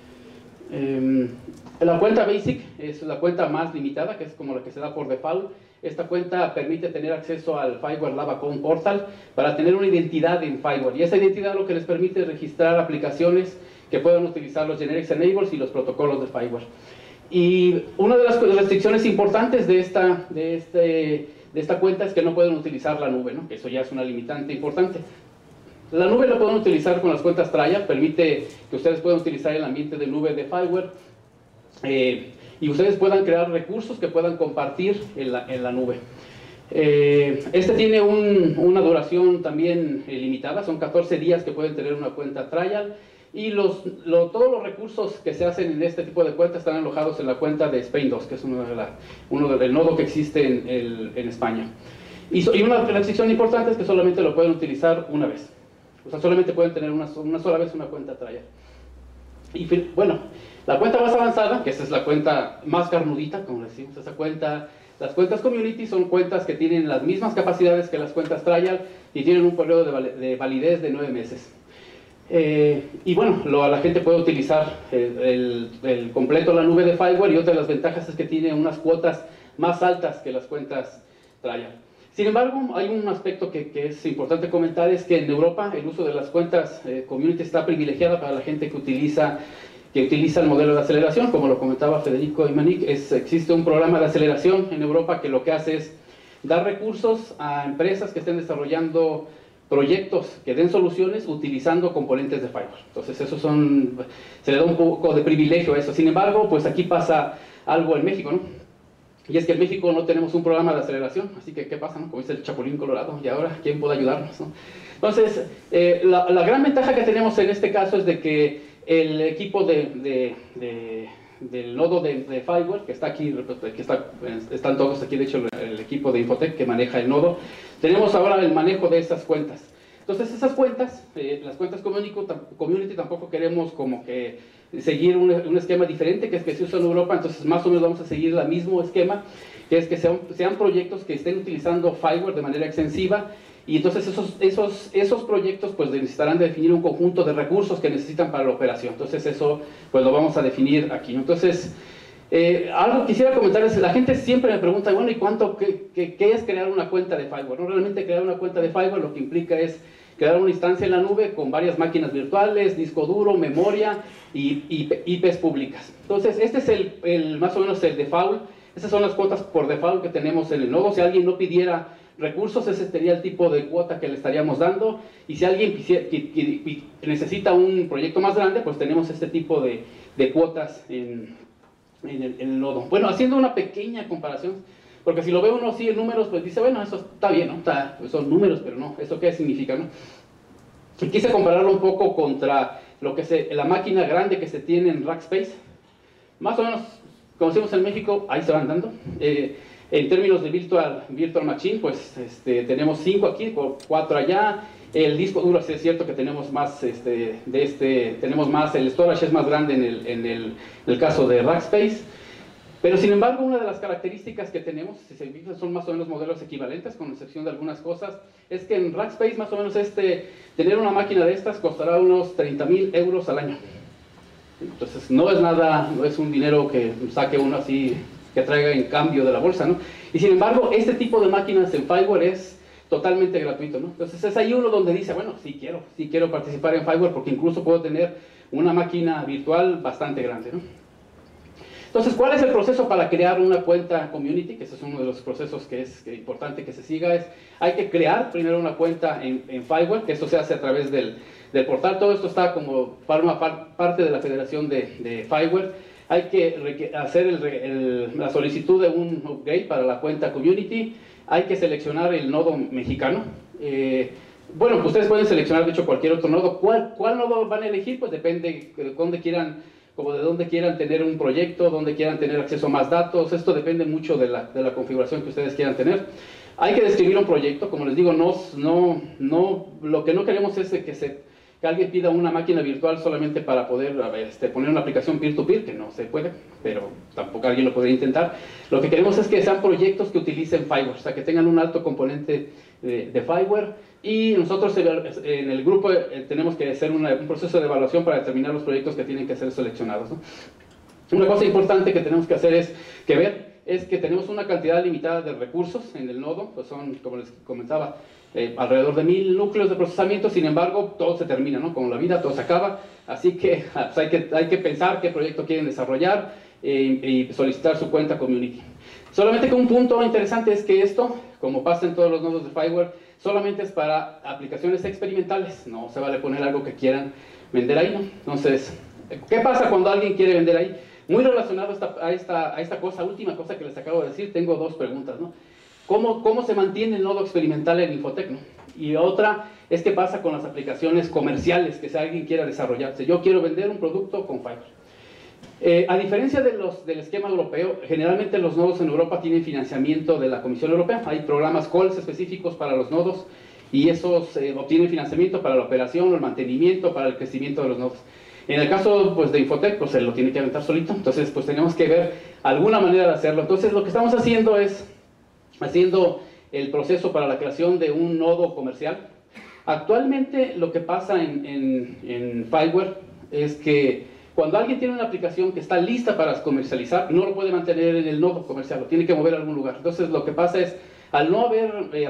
Eh, la cuenta Basic es la cuenta más limitada, que es como la que se da por default. Esta cuenta permite tener acceso al Fiverr Lab Account Portal para tener una identidad en Fiverr. Y esa identidad lo que les permite es registrar aplicaciones que puedan utilizar los Generics Enablers y los protocolos de Fiverr. Y una de las restricciones importantes de esta, de este, de esta cuenta es que no pueden utilizar la nube, ¿no? Eso ya es una limitante importante. La nube la pueden utilizar con las cuentas Trial, permite que ustedes puedan utilizar el ambiente de nube de Fiverr eh, y ustedes puedan crear recursos que puedan compartir en la, en la nube. Eh, este tiene un, una duración también eh, limitada, son catorce días que pueden tener una cuenta Trial y los, lo, todos los recursos que se hacen en este tipo de cuentas están alojados en la cuenta de Spain dos, que es uno, de la, uno del nodo que existe en, el, en España. Y, so, y una restricción importante es que solamente lo pueden utilizar una vez. O sea, solamente pueden tener una, una sola vez una cuenta Trial. Y bueno, la cuenta más avanzada, que esa es la cuenta más carnudita, como decimos, esa cuenta, las cuentas Community son cuentas que tienen las mismas capacidades que las cuentas Trial y tienen un periodo de, val de validez de nueve meses. Eh, y bueno, lo, la gente puede utilizar el, el, el completo la nube de Fiverr y otra de las ventajas es que tiene unas cuotas más altas que las cuentas Trial. Sin embargo, hay un aspecto que, que es importante comentar, es que en Europa el uso de las cuentas eh, Community está privilegiada para la gente que utiliza, que utiliza el modelo de aceleración, como lo comentaba Federico y Manik. Es, existe un programa de aceleración en Europa que lo que hace es dar recursos a empresas que estén desarrollando proyectos que den soluciones utilizando componentes de Fiverr. Entonces, eso son, se le da un poco de privilegio a eso. Sin embargo, pues aquí pasa algo en México, ¿no? Y es que en México no tenemos un programa de aceleración, así que ¿qué pasa, no? Como dice el Chapulín Colorado, y ahora, ¿quién puede ayudarnos, no? Entonces, eh, la, la gran ventaja que tenemos en este caso es de que el equipo de, de, de, del nodo de, de Fiverr, que está aquí, que está, están todos aquí, de hecho, el, el equipo de Infotec que maneja el nodo, tenemos ahora el manejo de esas cuentas. Entonces, esas cuentas, eh, las cuentas Community, tampoco queremos como que seguir un, un esquema diferente que es que se usa en Europa, entonces más o menos vamos a seguir el mismo esquema, que es que sean, sean proyectos que estén utilizando Fiverr de manera extensiva, y entonces esos, esos, esos proyectos pues necesitarán definir un conjunto de recursos que necesitan para la operación. Entonces eso pues lo vamos a definir aquí. Entonces, eh, algo que quisiera comentar es, la gente siempre me pregunta, bueno, ¿y cuánto, qué, qué, qué es crear una cuenta de Fiverr? No, realmente crear una cuenta de Fiverr lo que implica es crear una instancia en la nube con varias máquinas virtuales, disco duro, memoria y I Pes públicas. Entonces, este es el, el más o menos el default. Estas son las cuotas por default que tenemos en el nodo. Si alguien no pidiera recursos, ese sería el tipo de cuota que le estaríamos dando. Y si alguien quisiera, que, que, que necesita un proyecto más grande, pues tenemos este tipo de, de cuotas en, en, el, en el nodo. Bueno, haciendo una pequeña comparación, porque si lo ve uno así en números, pues dice, bueno, eso está bien, ¿no? Está, pues son números, pero no, ¿eso qué significa, no? Y quise compararlo un poco contra lo que se, la máquina grande que se tiene en Rackspace. Más o menos, como decimos en México, ahí se van dando. Eh, en términos de virtual, virtual machine, pues este, tenemos cinco aquí, cuatro allá, El disco duro, sí es cierto que tenemos más, este, de este, tenemos más, el storage es más grande en el, en el, en el caso de Rackspace, pero sin embargo una de las características que tenemos, si se fijan, son más o menos modelos equivalentes, con excepción de algunas cosas, es que en Rackspace más o menos este, tener una máquina de estas costará unos treinta mil euros al año. Entonces no es nada, no es un dinero que saque uno así, que traiga en cambio de la bolsa, ¿no? Y sin embargo, este tipo de máquinas en Fireware es totalmente gratuito, ¿no? Entonces es ahí uno donde dice, bueno, sí quiero, sí quiero participar en Fireware porque incluso puedo tener una máquina virtual bastante grande, ¿no? Entonces, ¿cuál es el proceso para crear una cuenta community? Que ese es uno de los procesos que es que importante que se siga. Es, hay que crear primero una cuenta en, en Fireware, que eso se hace a través del, del portal. Todo esto está como forma par, parte de la federación de, de Fireware. Hay que hacer el, el, la solicitud de un upgrade para la cuenta community. Hay que seleccionar el nodo mexicano. Eh, bueno, pues ustedes pueden seleccionar de hecho cualquier otro nodo. ¿Cuál, cuál nodo van a elegir? Pues depende de dónde quieran, como de dónde quieran tener un proyecto, dónde quieran tener acceso a más datos. Esto depende mucho de la, de la configuración que ustedes quieran tener. Hay que describir un proyecto, como les digo, no, no, no, lo que no queremos es que, se, que alguien pida una máquina virtual solamente para poder a ver, este, poner una aplicación peer-to-peer, que no se puede, pero tampoco alguien lo podría intentar. Lo que queremos es que sean proyectos que utilicen Fireware, o sea, que tengan un alto componente de, de Fireware, y nosotros en el grupo tenemos que hacer una, un proceso de evaluación para determinar los proyectos que tienen que ser seleccionados, ¿no? Una cosa importante que tenemos que hacer es que ver es que tenemos una cantidad limitada de recursos en el nodo, pues son, como les comentaba, eh, alrededor de mil núcleos de procesamiento. Sin embargo, todo se termina, ¿no? Como la vida, todo se acaba, así que, pues hay, que hay que pensar qué proyecto quieren desarrollar eh, y solicitar su cuenta community. Solamente que un punto interesante es que esto, como pasa en todos los nodos de Fireware, solamente es para aplicaciones experimentales, no se vale poner algo que quieran vender ahí, ¿no? Entonces, ¿qué pasa cuando alguien quiere vender ahí? Muy relacionado a esta, a, esta, a esta cosa, última cosa que les acabo de decir, tengo dos preguntas, ¿no? ¿Cómo, cómo se mantiene el nodo experimental en Infotec, ¿no? Y otra es qué pasa con las aplicaciones comerciales que si alguien quiera desarrollarse. Yo quiero vender un producto con Fireware. Eh, a diferencia de los, del esquema europeo, generalmente los nodos en Europa tienen financiamiento de la Comisión Europea. Hay programas C O L S específicos para los nodos y esos eh, obtienen financiamiento para la operación, el mantenimiento, para el crecimiento de los nodos. En el caso pues, de Infotec, pues se lo tiene que aventar solito, entonces pues tenemos que ver alguna manera de hacerlo. Entonces lo que estamos haciendo es haciendo el proceso para la creación de un nodo comercial. Actualmente lo que pasa en, en, en Fireware es que cuando alguien tiene una aplicación que está lista para comercializar, no lo puede mantener en el nodo comercial, lo tiene que mover a algún lugar. Entonces lo que pasa es, al no haber eh,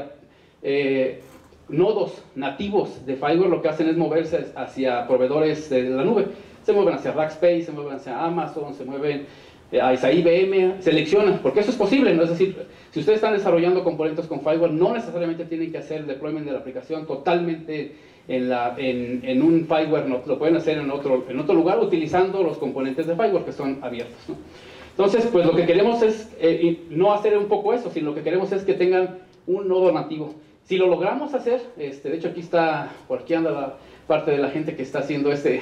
eh, nodos nativos de Fireware, lo que hacen es moverse hacia proveedores de la nube. Se mueven hacia Rackspace, se mueven hacia Amazon, se mueven hacia I B M, seleccionan, porque eso es posible, ¿no? Es decir, si ustedes están desarrollando componentes con Fireware, no necesariamente tienen que hacer el deployment de la aplicación totalmente en, la, en, en un Fireware, no, lo pueden hacer en otro, en otro lugar utilizando los componentes de Fireware que son abiertos, ¿no? Entonces, pues lo que queremos es eh, no hacer un poco eso, sino lo que queremos es que tengan un nodo nativo. Si lo logramos hacer, este, de hecho aquí está, por aquí anda la parte de la gente que está haciendo este,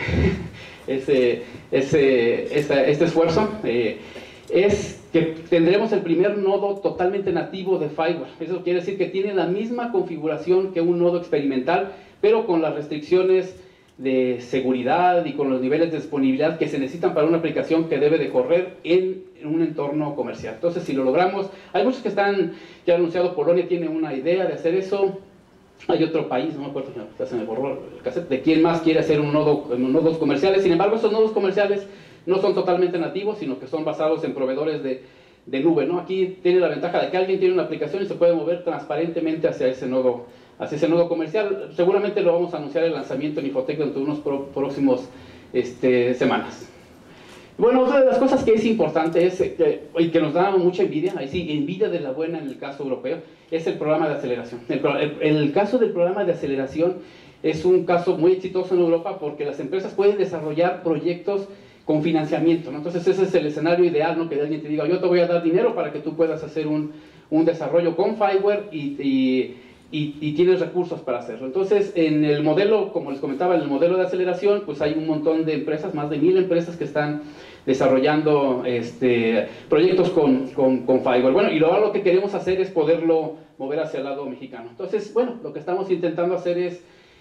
ese, ese, ese, este esfuerzo, eh, es que tendremos el primer nodo totalmente nativo de Fireware. Eso quiere decir que tiene la misma configuración que un nodo experimental, pero con las restricciones de seguridad y con los niveles de disponibilidad que se necesitan para una aplicación que debe de correr en un entorno comercial. Entonces, si lo logramos, hay muchos que están, ya anunciado, Polonia tiene una idea de hacer eso, hay otro país, no me acuerdo, ya se me borró el cassette, de quién más quiere hacer un nodo, un nodos comerciales. Sin embargo, esos nodos comerciales no son totalmente nativos, sino que son basados en proveedores de, de nube, ¿no? Aquí tiene la ventaja de que alguien tiene una aplicación y se puede mover transparentemente hacia ese nodo, hacia ese nodo comercial. Seguramente lo vamos a anunciar el lanzamiento en Infotec dentro de unos pro, próximos este, semanas. Bueno, otra de las cosas que es importante es, eh, y que nos da mucha envidia, ahí sí, envidia de la buena en el caso europeo, es el programa de aceleración. El, el, el caso del programa de aceleración es un caso muy exitoso en Europa porque las empresas pueden desarrollar proyectos con financiamiento, ¿no? Entonces ese es el escenario ideal, ¿no? Que alguien te diga, yo te voy a dar dinero para que tú puedas hacer un, un desarrollo con Fireware y, y Y, y tienes recursos para hacerlo. Entonces, en el modelo, como les comentaba, en el modelo de aceleración, pues hay un montón de empresas, más de mil empresas que están desarrollando este, proyectos con, con, con Fireware. Bueno, y luego lo que queremos hacer es poderlo mover hacia el lado mexicano. Entonces, bueno, lo que estamos intentando hacer es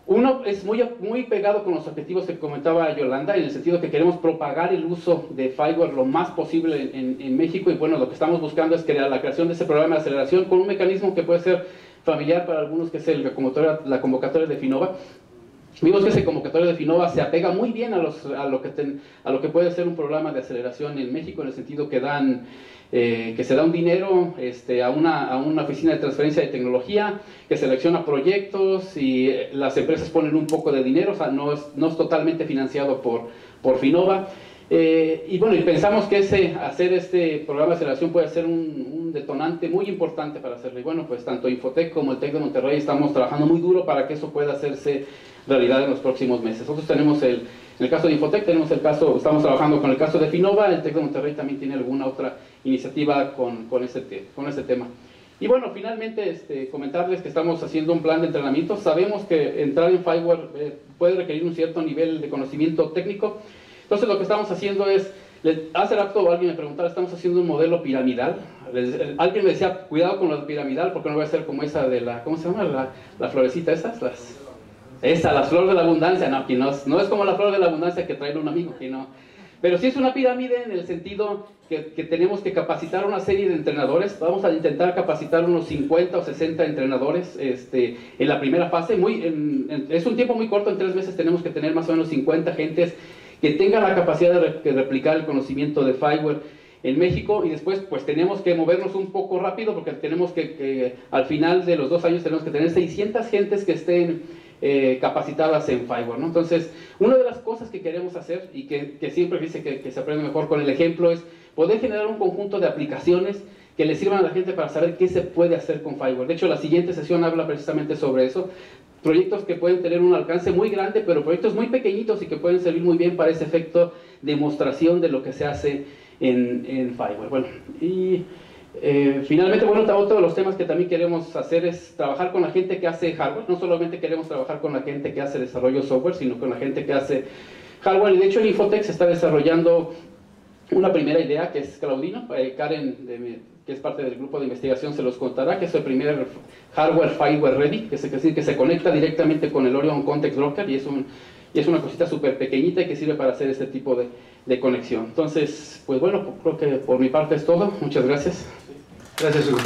Uno es muy, muy pegado con los objetivos que comentaba Yolanda, en el sentido que queremos propagar el uso de FiWare lo más posible en, en México, y bueno, lo que estamos buscando es crear la creación de ese programa de aceleración con un mecanismo que puede ser familiar para algunos, que es el, la, convocatoria, la convocatoria de Finova. Vimos que ese convocatorio de Finova se apega muy bien a, los, a, lo que ten, a lo que puede ser un programa de aceleración en México, en el sentido que dan... Eh, que se da un dinero este, a, una, a una oficina de transferencia de tecnología que selecciona proyectos y las empresas ponen un poco de dinero, o sea, no es, no es totalmente financiado por, por Finova. Eh, y bueno, y pensamos que ese, hacer este programa de aceleración puede ser un, un detonante muy importante para hacerlo. Y bueno, pues tanto Infotec como el TEC de Monterrey estamos trabajando muy duro para que eso pueda hacerse realidad en los próximos meses. Nosotros tenemos el, en el caso de Infotec, tenemos el caso, estamos trabajando con el caso de Finova, el TEC de Monterrey también tiene alguna otra iniciativa con, con, ese, te, con ese tema. Y bueno, finalmente este, comentarles que estamos haciendo un plan de entrenamiento. Sabemos que entrar en FiWare eh, puede requerir un cierto nivel de conocimiento técnico. Entonces lo que estamos haciendo es, hace rato alguien me preguntaba, estamos haciendo un modelo piramidal. Alguien me decía, cuidado con lo piramidal, porque no voy a ser como esa de la, ¿cómo se llama? La, la florecita, esas, las... Esa, la flor de la abundancia, no, que no, no es como la flor de la abundancia que trae un amigo, que no. Pero sí es una pirámide en el sentido que, que tenemos que capacitar a una serie de entrenadores. Vamos a intentar capacitar unos cincuenta o sesenta entrenadores este, en la primera fase. Muy, en, en, es un tiempo muy corto, en tres meses tenemos que tener más o menos cincuenta gentes que tengan la capacidad de, re, de replicar el conocimiento de FiWare en México, y después pues tenemos que movernos un poco rápido, porque tenemos que, que al final de los dos años tenemos que tener seiscientas gentes que estén Eh, capacitadas en FiWare, ¿no? Entonces, una de las cosas que queremos hacer, y que, que siempre dice que, que se aprende mejor con el ejemplo, es poder generar un conjunto de aplicaciones que le sirvan a la gente para saber qué se puede hacer con FiWare. De hecho, la siguiente sesión habla precisamente sobre eso. Proyectos que pueden tener un alcance muy grande, pero proyectos muy pequeñitos y que pueden servir muy bien para ese efecto de demostración de lo que se hace en, en FiWare. Bueno, y... Eh, finalmente, bueno, otro de los temas que también queremos hacer es trabajar con la gente que hace hardware. No solamente queremos trabajar con la gente que hace desarrollo software, sino con la gente que hace hardware. Y de hecho en Infotec se está desarrollando una primera idea, que es Claudino. eh, Karen, de, que es parte del grupo de investigación, se los contará, que es el primer hardware FiWare ready, que, se, que, que se conecta directamente con el Orion Context Broker, y es, un, y es una cosita súper pequeñita y que sirve para hacer este tipo de, de conexión. Entonces, pues bueno, creo que por mi parte es todo. Muchas gracias.
Gracias, Hugo.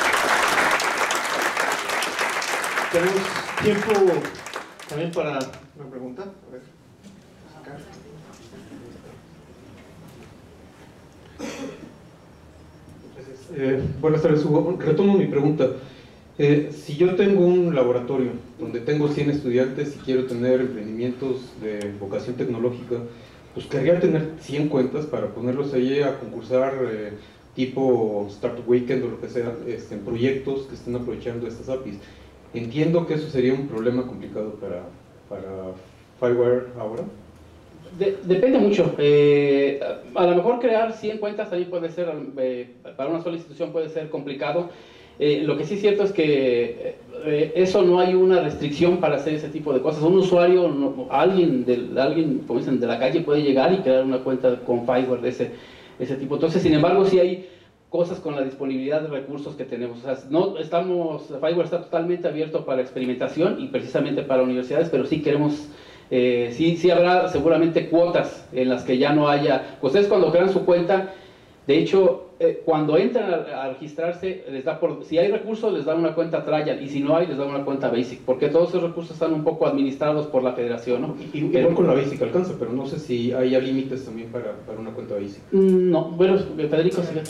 Tenemos tiempo también para una pregunta. A ver. Acá.
Eh, buenas tardes, Hugo. Retomo mi pregunta. Eh, si yo tengo un laboratorio donde tengo cien estudiantes y quiero tener emprendimientos de vocación tecnológica, pues querría tener cien cuentas para ponerlos ahí a concursar eh, tipo Startup Weekend o lo que sea, este, en proyectos que estén aprovechando estas A P Is. Entiendo que eso sería un problema complicado para, para FiWare ahora.
De, depende mucho. Eh, a lo mejor crear cien cuentas también puede ser, eh, para una sola institución puede ser complicado. Eh, lo que sí es cierto es que eh, eso no hay una restricción para hacer ese tipo de cosas. Un usuario, no, alguien, de, alguien como dicen, de la calle puede llegar y crear una cuenta con FiWare de ese, ese tipo. Entonces, sin embargo, sí hay cosas con la disponibilidad de recursos que tenemos. O sea, no estamos, FiWare está totalmente abierto para experimentación y precisamente para universidades, pero sí queremos, eh, sí, sí habrá seguramente cuotas en las que ya no haya. Ustedes cuando crean su cuenta, de hecho, eh, cuando entran a, a registrarse, les da por, si hay recursos les da una cuenta Trial, y si no hay les da una cuenta Basic, porque todos esos recursos están un poco administrados por la federación, ¿no?
Y, igual con la Basic alcanza, pero no sé si haya límites también para, para una cuenta Basic.
No, bueno, Federico, sí.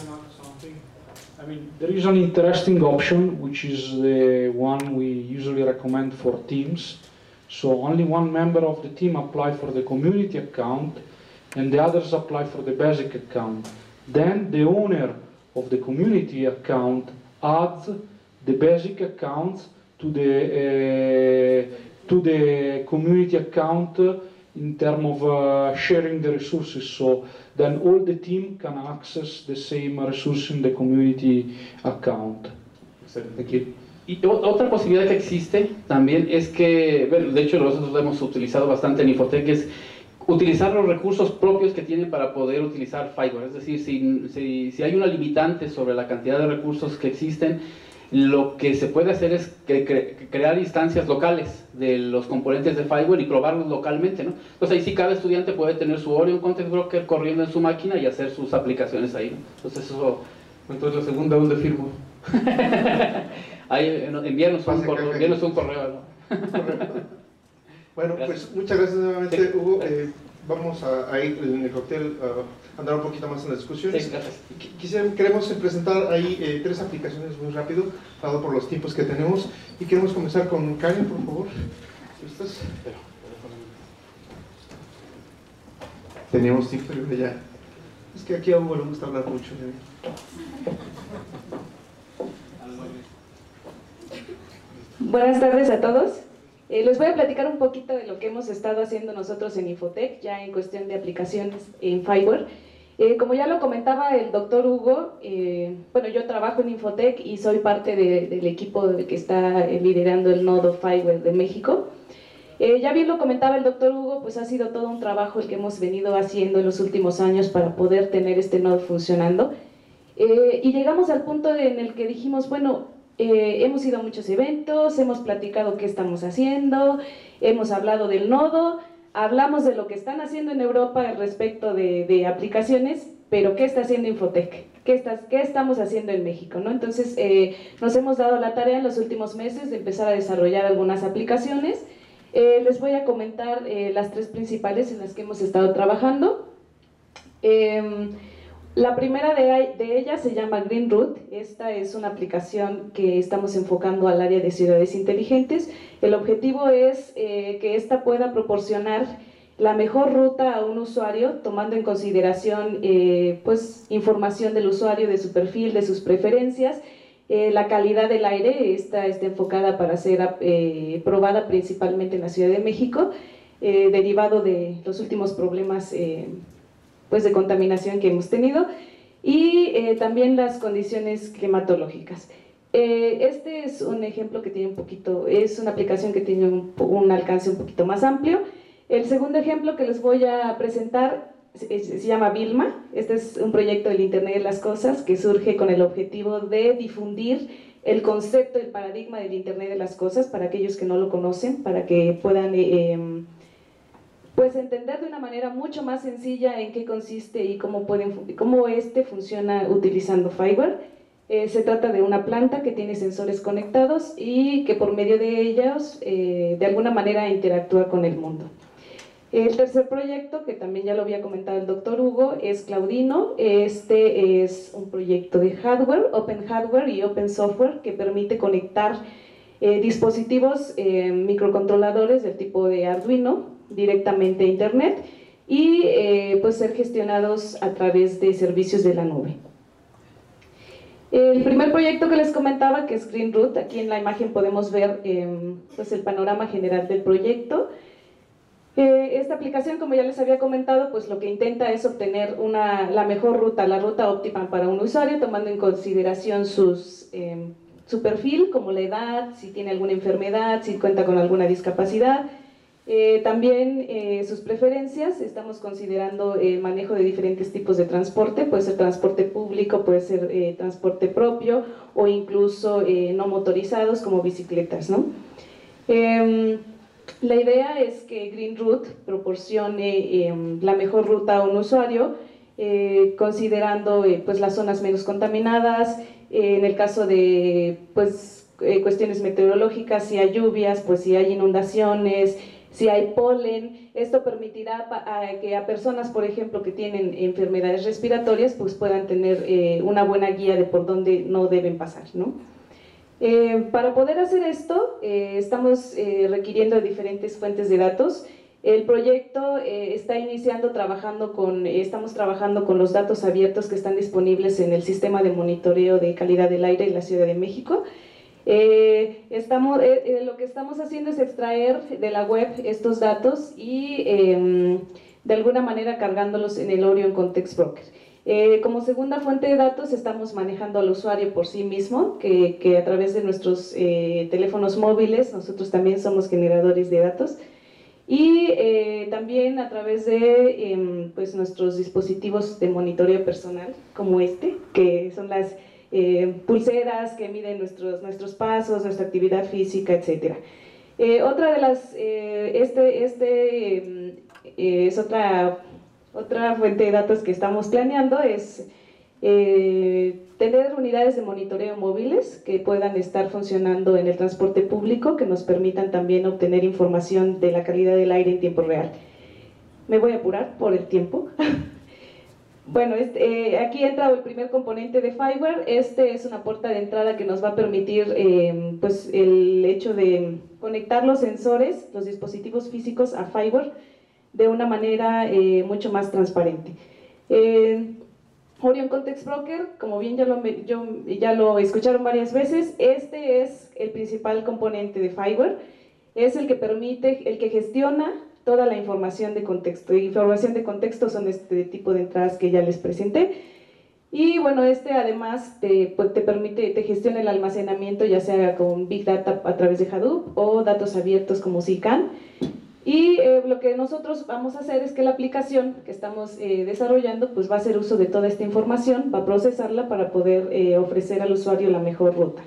I mean, there is an interesting option, which is the one we usually recommend for teams. So only one member of the team apply for the community account, and the others apply for the basic account. Then the owner of the community account adds the basic account to the uh, to the community account in terms of uh, sharing the resources. So then all the team can access the same resource in the community account.
Thank you.
Y otra posibilidad que existe también es que, bueno, de hecho nosotros lo hemos utilizado bastante en Infotec, es utilizar los recursos propios que tienen para poder utilizar FiWare. Es decir, si, si, si hay una limitante sobre la cantidad de recursos que existen, lo que se puede hacer es que cre crear instancias locales de los componentes de Fireware y probarlos localmente, ¿no? Entonces ahí sí cada estudiante puede tener su Orion Context Broker corriendo en su máquina y hacer sus aplicaciones ahí, ¿no? Entonces eso...
Entonces la segunda, ¿dónde firmo?
Ahí, envíanos un correo, envíanos un correo, ¿no?
Bueno,
Gracias.
pues muchas gracias nuevamente,
Sí.
Hugo. Eh, vamos a, a ir en el cóctel a andar un poquito más en las discusiones.
Sí, gracias.
Qu- Quisiera, queremos presentar ahí eh, tres aplicaciones muy rápido, dado por los tiempos que tenemos. Y queremos comenzar con Karen, por favor. ¿Listas? Tenemos tiempo libre ya. Es que aquí a Hugo le gusta hablar mucho. ¿eh?
Buenas tardes a todos. Eh, les voy a platicar un poquito de lo que hemos estado haciendo nosotros en Infotech, ya en cuestión de aplicaciones en Fireware. Eh, como ya lo comentaba el doctor Hugo, eh, bueno, yo trabajo en Infotech y soy parte de, del equipo que está liderando el nodo Fireware de México. Eh, ya bien lo comentaba el doctor Hugo, pues ha sido todo un trabajo el que hemos venido haciendo en los últimos años para poder tener este nodo funcionando. Eh, y llegamos al punto en el que dijimos, bueno, Eh, hemos ido a muchos eventos, hemos platicado qué estamos haciendo, hemos hablado del nodo, hablamos de lo que están haciendo en Europa al respecto de, de aplicaciones, pero ¿qué está haciendo Infotech? ¿Qué, está, qué estamos haciendo en México? ¿no? Entonces eh, nos hemos dado la tarea en los últimos meses de empezar a desarrollar algunas aplicaciones. Eh, les voy a comentar eh, las tres principales en las que hemos estado trabajando. Eh, La primera de, de ellas se llama GreenRoute. Esta es una aplicación que estamos enfocando al área de ciudades inteligentes. El objetivo es eh, que esta pueda proporcionar la mejor ruta a un usuario, tomando en consideración eh, pues, información del usuario, de su perfil, de sus preferencias, eh, la calidad del aire. Esta está enfocada para ser eh, probada principalmente en la Ciudad de México, eh, derivado de los últimos problemas eh, pues de contaminación que hemos tenido, y eh, también las condiciones climatológicas. Eh, este es un ejemplo que tiene un poquito, es una aplicación que tiene un, un alcance un poquito más amplio. El segundo ejemplo que les voy a presentar se, se llama Vilma. Este es un proyecto del Internet de las Cosas que surge con el objetivo de difundir el concepto, el paradigma del Internet de las Cosas para aquellos que no lo conocen, para que puedan eh, pues entender de una manera mucho más sencilla en qué consiste y cómo, pueden, cómo este funciona utilizando Fireware. Eh, se trata de una planta que tiene sensores conectados y que por medio de ellos eh, de alguna manera interactúa con el mundo. El tercer proyecto, que también ya lo había comentado el doctor Hugo, es Claudino. Este es un proyecto de hardware, open hardware y open software, que permite conectar eh, dispositivos eh, microcontroladores del tipo de Arduino directamente a internet y eh, pues ser gestionados a través de servicios de la nube. El primer proyecto que les comentaba, que es GreenRoute, aquí en la imagen podemos ver eh, pues el panorama general del proyecto. Eh, esta aplicación, como ya les había comentado, pues lo que intenta es obtener una, la mejor ruta, la ruta óptima para un usuario, tomando en consideración sus, eh, su perfil, como la edad, si tiene alguna enfermedad, si cuenta con alguna discapacidad. Eh, también eh, sus preferencias. Estamos considerando el manejo de diferentes tipos de transporte, puede ser transporte público, puede ser eh, transporte propio o incluso eh, no motorizados como bicicletas, ¿no? Eh, la idea es que GreenRoute proporcione eh, la mejor ruta a un usuario, eh, considerando eh, pues las zonas menos contaminadas, eh, en el caso de pues, eh, cuestiones meteorológicas, si hay lluvias, pues si hay inundaciones, si hay polen. Esto permitirá a que a personas, por ejemplo, que tienen enfermedades respiratorias, pues puedan tener eh, una buena guía de por dónde no deben pasar, ¿no? Eh, para poder hacer esto, eh, estamos eh, requiriendo de diferentes fuentes de datos. El proyecto eh, está iniciando trabajando con, eh, estamos trabajando con los datos abiertos que están disponibles en el sistema de monitoreo de calidad del aire en la Ciudad de México. Eh, estamos, eh, eh, lo que estamos haciendo es extraer de la web estos datos y eh, de alguna manera cargándolos en el Orion Context Broker. Eh, como segunda fuente de datos estamos manejando al usuario por sí mismo, que, que a través de nuestros eh, teléfonos móviles nosotros también somos generadores de datos, y eh, también a través de eh, pues nuestros dispositivos de monitoreo personal como este, que son las eh, pulseras que miden nuestros, nuestros pasos, nuestra actividad física, etcétera. Eh, otra de las, eh, este, este eh, es otra, otra fuente de datos que estamos planeando, es eh, tener unidades de monitoreo móviles que puedan estar funcionando en el transporte público, que nos permitan también obtener información de la calidad del aire en tiempo real. Me voy a apurar por el tiempo. Bueno, este, eh, aquí entra el primer componente de FiWare. Este es una puerta de entrada que nos va a permitir eh, pues el hecho de conectar los sensores, los dispositivos físicos a FiWare de una manera eh, mucho más transparente. Eh, Orion Context Broker, como bien ya lo, yo, ya lo escucharon varias veces, este es el principal componente de FiWare. Es el que permite, el que gestiona toda la información de contexto. Información de contexto son este tipo de entradas que ya les presenté. Y bueno, este además te, pues, te permite, te gestiona el almacenamiento, ya sea con Big Data a través de Hadoop o datos abiertos como C I C A N. Y eh, lo que nosotros vamos a hacer es que la aplicación que estamos eh, desarrollando pues va a hacer uso de toda esta información, va a procesarla para poder eh, ofrecer al usuario la mejor ruta.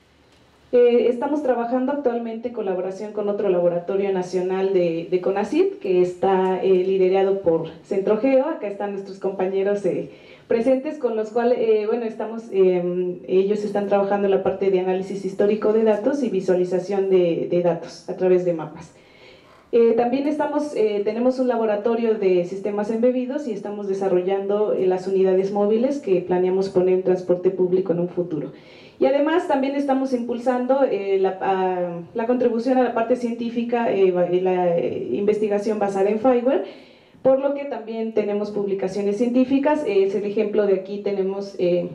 Eh, estamos trabajando actualmente en colaboración con otro laboratorio nacional de, de CONACYT, que está eh, liderado por Centrogeo. Acá están nuestros compañeros eh, presentes, con los cuales, eh, bueno, estamos, eh, ellos están trabajando en la parte de análisis histórico de datos y visualización de, de datos a través de mapas. Eh, también estamos, eh, tenemos un laboratorio de sistemas embebidos y estamos desarrollando eh, las unidades móviles que planeamos poner en transporte público en un futuro. Y además también estamos impulsando eh, la, a, la contribución a la parte científica, eh, la eh, investigación basada en FiWare, por lo que también tenemos publicaciones científicas. Eh, es el ejemplo de aquí, tenemos eh,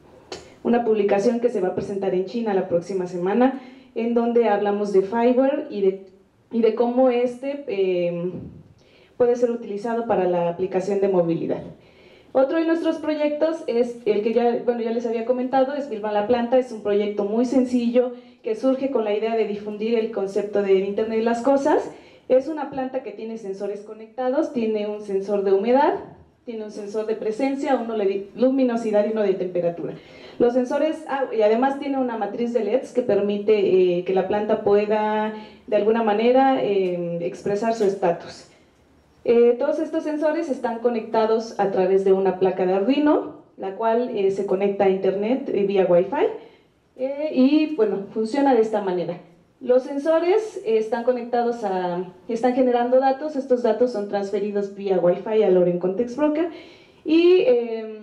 una publicación que se va a presentar en China la próxima semana, en donde hablamos de FiWare y de, y de cómo este eh, puede ser utilizado para la aplicación de movilidad. Otro de nuestros proyectos es el que ya, bueno, ya les había comentado, es Vilma la Planta. Es un proyecto muy sencillo que surge con la idea de difundir el concepto de Internet de las Cosas. Es una planta que tiene sensores conectados, tiene un sensor de humedad, tiene un sensor de presencia, uno de luminosidad y uno de temperatura. Los sensores, ah, y además tiene una matriz de L E Ds que permite eh, que la planta pueda de alguna manera eh, expresar su estatus. Eh, todos estos sensores están conectados a través de una placa de Arduino, la cual eh, se conecta a internet eh, vía Wi-Fi eh, y bueno, funciona de esta manera. Los sensores eh, están conectados a, están generando datos. Estos datos son transferidos vía Wi-Fi al Orion Context Broker y eh,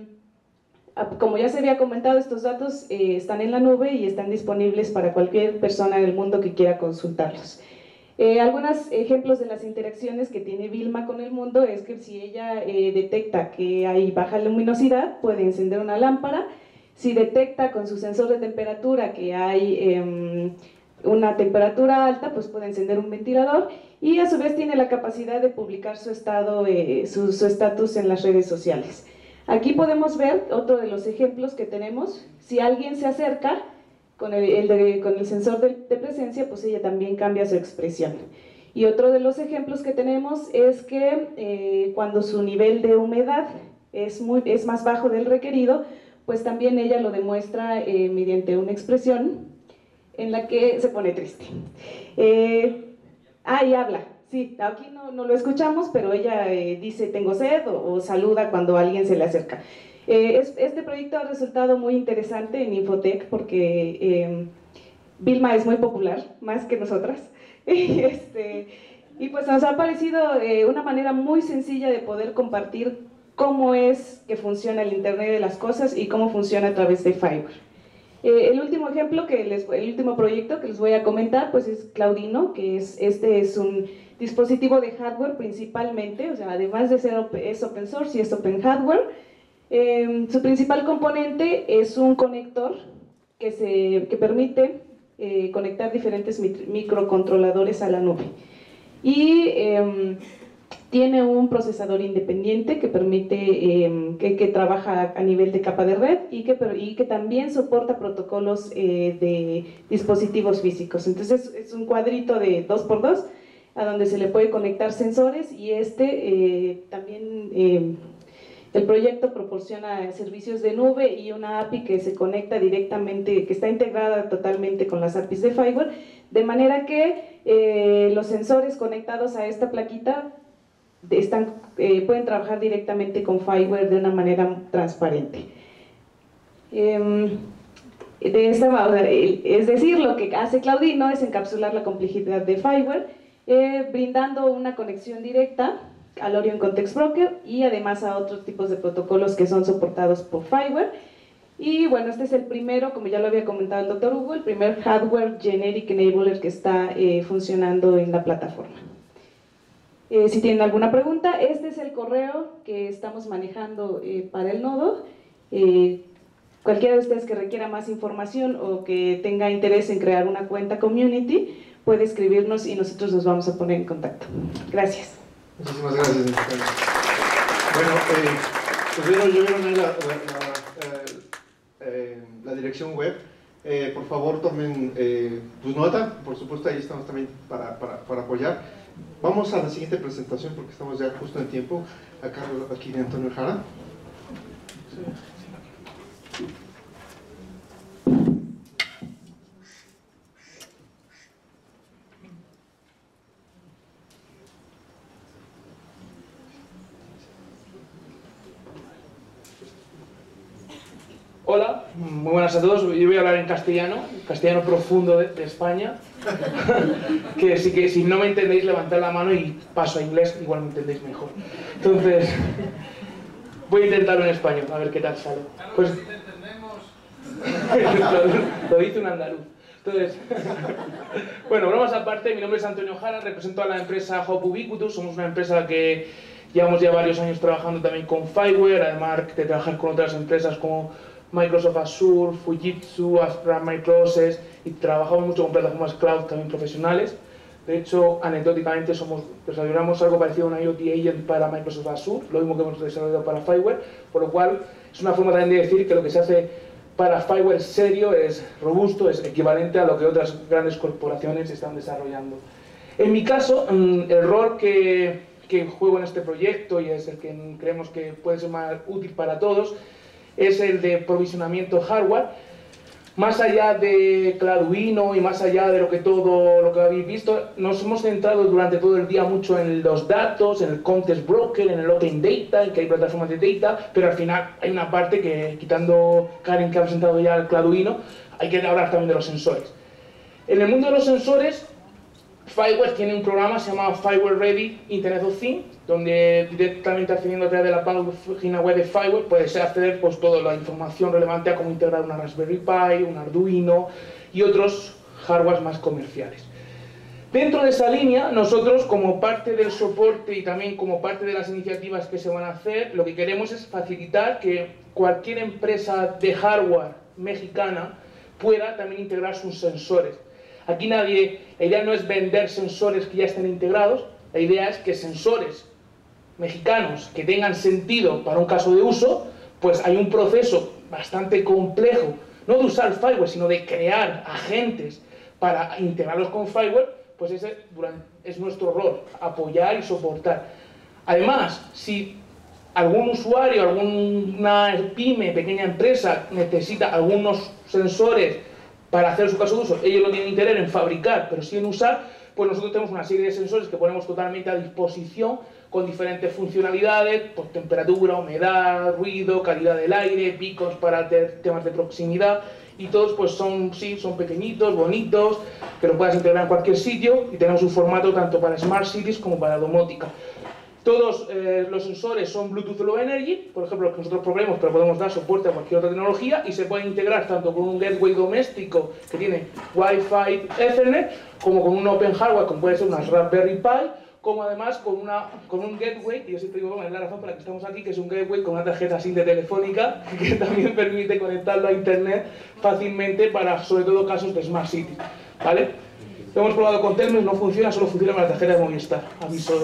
como ya se había comentado, estos datos eh, están en la nube y están disponibles para cualquier persona en el mundo que quiera consultarlos. Eh, algunos ejemplos de las interacciones que tiene Vilma con el mundo es que si ella eh, detecta que hay baja luminosidad, puede encender una lámpara. Si detecta con su sensor de temperatura que hay eh, una temperatura alta, pues puede encender un ventilador, y a su vez tiene la capacidad de publicar su estado, eh, su su estatus en las redes sociales. Aquí podemos ver otro de los ejemplos que tenemos. Si alguien se acerca con el, el de, con el sensor de, de presencia, pues ella también cambia su expresión. Y otro de los ejemplos que tenemos es que eh, cuando su nivel de humedad es, muy, es más bajo del requerido, pues también ella lo demuestra eh, mediante una expresión en la que se pone triste. Eh, ah, y habla. Sí, aquí no, no lo escuchamos, pero ella eh, dice tengo sed o, o saluda cuando alguien se le acerca. Eh, es, este proyecto ha resultado muy interesante en Infotech porque eh, Vilma es muy popular, más que nosotras, este, y pues nos ha parecido eh, una manera muy sencilla de poder compartir cómo es que funciona el Internet de las Cosas y cómo funciona a través de FiWare. Eh, el último ejemplo, que les, el último proyecto que les voy a comentar, pues es Cloudino, que es, este es un dispositivo de hardware principalmente, o sea, además de ser open, es open source y es open hardware. Eh, su principal componente es un conector que, se, que permite eh, conectar diferentes microcontroladores a la nube. Y eh, tiene un procesador independiente que permite, eh, que, que trabaja a nivel de capa de red y que, y que también soporta protocolos eh, de dispositivos físicos. Entonces es un cuadrito de dos por dos a donde se le puede conectar sensores, y este eh, también... Eh, El proyecto proporciona servicios de nube y una A P I que se conecta directamente, que está integrada totalmente con las A P Is de FiWare, de manera que eh, los sensores conectados a esta plaquita están, eh, pueden trabajar directamente con FiWare de una manera transparente. Eh, de esta manera, es decir, lo que hace Claudino es encapsular la complejidad de FiWare, eh, brindando una conexión directa al Orion Context Broker y además a otros tipos de protocolos que son soportados por FiWare. Y bueno, este es el primero, como ya lo había comentado el doctor Hugo, el primer hardware generic enabler que está eh, funcionando en la plataforma. Eh, si tienen alguna pregunta, este es el correo que estamos manejando eh, para el nodo. Eh, cualquiera de ustedes que requiera más información o que tenga interés en crear una cuenta community, puede escribirnos y nosotros nos vamos a poner en contacto. Gracias.
Muchísimas gracias. Bueno, eh, pues vieron, yo vieron ahí la, la, la, eh, la dirección web. Eh, por favor, tomen eh, pues nota. Por supuesto, ahí estamos también para, para, para apoyar. Vamos a la siguiente presentación porque estamos ya justo en tiempo. Acá, aquí de Antonio Jara.
Hola, muy buenas a todos. Yo voy a hablar en castellano, castellano profundo de, de España. Que si, que si no me entendéis, levantad la mano y paso a inglés, igual me entendéis mejor. Entonces, voy a intentarlo en español, a ver qué tal sale. Pues, lo, lo dice un andaluz. Entonces, bueno, bromas aparte, mi nombre es Antonio Jara, represento a la empresa Hop Ubiquitous. Somos una empresa que llevamos ya varios años trabajando también con FiWare, además de trabajar con otras empresas como Microsoft Azure, Fujitsu, Astra Microprocess, y trabajamos mucho con plataformas cloud también profesionales. De hecho, anecdóticamente somos, desarrollamos algo parecido a una I O T Agent para Microsoft Azure, lo mismo que hemos desarrollado para FiWare, por lo cual es una forma también de decir que lo que se hace para FiWare serio, es robusto, es equivalente a lo que otras grandes corporaciones están desarrollando. En mi caso, el rol que, que juego en este proyecto, y es el que creemos que puede ser más útil para todos, es el de provisionamiento hardware. Más allá de Claduino y más allá de lo que todo lo que habéis visto, nos hemos centrado durante todo el día mucho en los datos, en el Context Broker, en el Open Data, en que hay plataformas de data, pero al final hay una parte que, quitando Karen que ha presentado ya el Claduino, hay que hablar también de los sensores. En el mundo de los sensores, FiWare tiene un programa, se llama FiWare Ready Internet of Things, donde directamente accediendo a través de la página web de FiWare puedes acceder pues toda la información relevante a cómo integrar una Raspberry Pi, un Arduino y otros hardwares más comerciales. Dentro de esa línea, nosotros como parte del soporte y también como parte de las iniciativas que se van a hacer, lo que queremos es facilitar que cualquier empresa de hardware mexicana pueda también integrar sus sensores. Aquí nadie, la idea no es vender sensores que ya estén integrados, la idea es que sensores mexicanos que tengan sentido para un caso de uso, pues hay un proceso bastante complejo, no de usar FiWare, sino de crear agentes para integrarlos con FiWare, pues ese es nuestro rol, apoyar y soportar. Además, si algún usuario, alguna pyme, pequeña empresa, necesita algunos sensores para hacer su caso de uso, ellos no tienen interés en fabricar, pero sí en usar, pues nosotros tenemos una serie de sensores que ponemos totalmente a disposición con diferentes funcionalidades, pues temperatura, humedad, ruido, calidad del aire, beacons para temas de proximidad, y todos pues son, sí, son pequeñitos, bonitos, que los puedas integrar en cualquier sitio, y tenemos un formato tanto para Smart Cities como para domótica. Todos eh, los sensores son Bluetooth Low Energy, por ejemplo, los que nosotros probemos, pero podemos dar soporte a cualquier otra tecnología, y se pueden integrar tanto con un gateway doméstico que tiene Wi-Fi, Ethernet, como con un Open Hardware, como puede ser una Raspberry Pi, como además con, una, con un gateway, y yo siempre digo, bueno, es la razón por la que estamos aquí, que es un gateway con una tarjeta SIM de telefónica, que también permite conectarlo a Internet fácilmente para, sobre todo, casos de Smart City, ¿vale? Lo hemos probado con Telmex, no funciona, solo funciona con la tarjeta de Movistar. Aviso.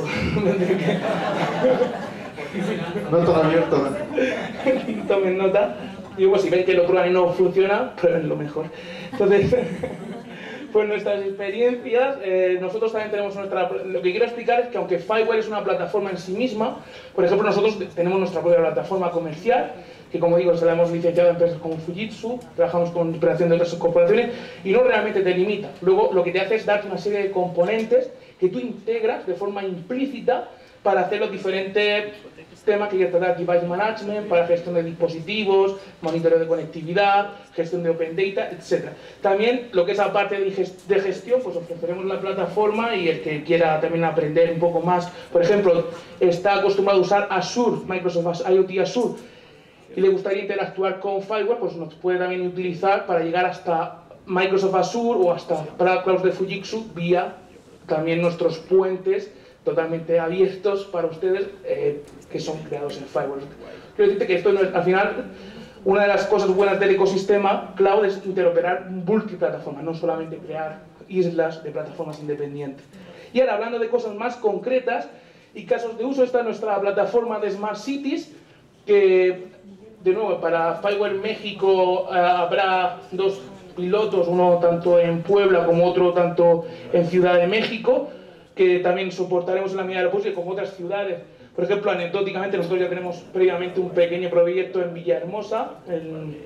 No todo abierto.
Tomen nota. Y luego si ven que lo prueban y no funciona, prueben lo mejor. Entonces, pues nuestras experiencias, eh, nosotros también tenemos nuestra... Lo que quiero explicar es que aunque Fireware es una plataforma en sí misma, por ejemplo, nosotros tenemos nuestra propia plataforma comercial, que como digo, se la hemos licenciado a empresas como Fujitsu, trabajamos con operación de otras corporaciones, y no realmente te limita. Luego lo que te hace es darte una serie de componentes que tú integras de forma implícita para hacer los diferentes temas que quieres tratar, device management, para gestión de dispositivos, monitoreo de conectividad, gestión de open data, etcétera. También lo que es aparte de gestión, pues ofreceremos la plataforma y el que quiera también aprender un poco más, por ejemplo, está acostumbrado a usar Azure, Microsoft IoT Azure, y le gustaría interactuar con Fireware, pues nos puede también utilizar para llegar hasta Microsoft Azure o hasta para Cloud de Fujitsu vía también nuestros puentes totalmente abiertos para ustedes, eh, que son creados en Fireware. Quiero decirte que esto no es, al final, una de las cosas buenas del ecosistema cloud es interoperar multiplataformas, no solamente crear islas de plataformas independientes. Y ahora, hablando de cosas más concretas y casos de uso, esta es nuestra plataforma de Smart Cities, que, de nuevo, para Fireware México eh, habrá dos pilotos, uno tanto en Puebla como otro tanto en Ciudad de México, que también soportaremos en la medida de lo posible como otras ciudades. Por ejemplo, anecdóticamente, nosotros ya tenemos previamente un pequeño proyecto en Villahermosa, en,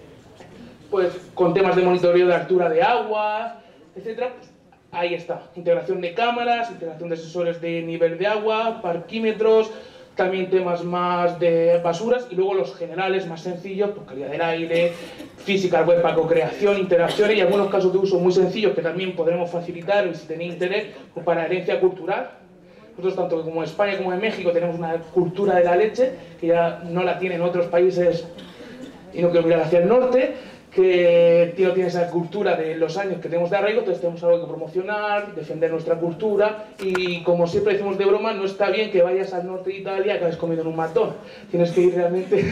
pues con temas de monitoreo de altura de agua, etcétera. Pues, ahí está, integración de cámaras, integración de sensores de nivel de agua, parquímetros, también temas más de basuras y luego los generales más sencillos, pues calidad del aire, physical web para co-creación, interacciones y algunos casos de uso muy sencillos que también podremos facilitar y si tenéis interés pues para herencia cultural. Nosotros tanto como en España como en México tenemos una cultura de la leche que ya no la tienen otros países y no quiero mirar hacia el norte, que no tiene esa cultura de los años que tenemos de arraigo, entonces tenemos algo que promocionar, defender nuestra cultura y como siempre decimos de broma, no está bien que vayas al norte de Italia y acabes comiendo en un matón. Tienes que ir realmente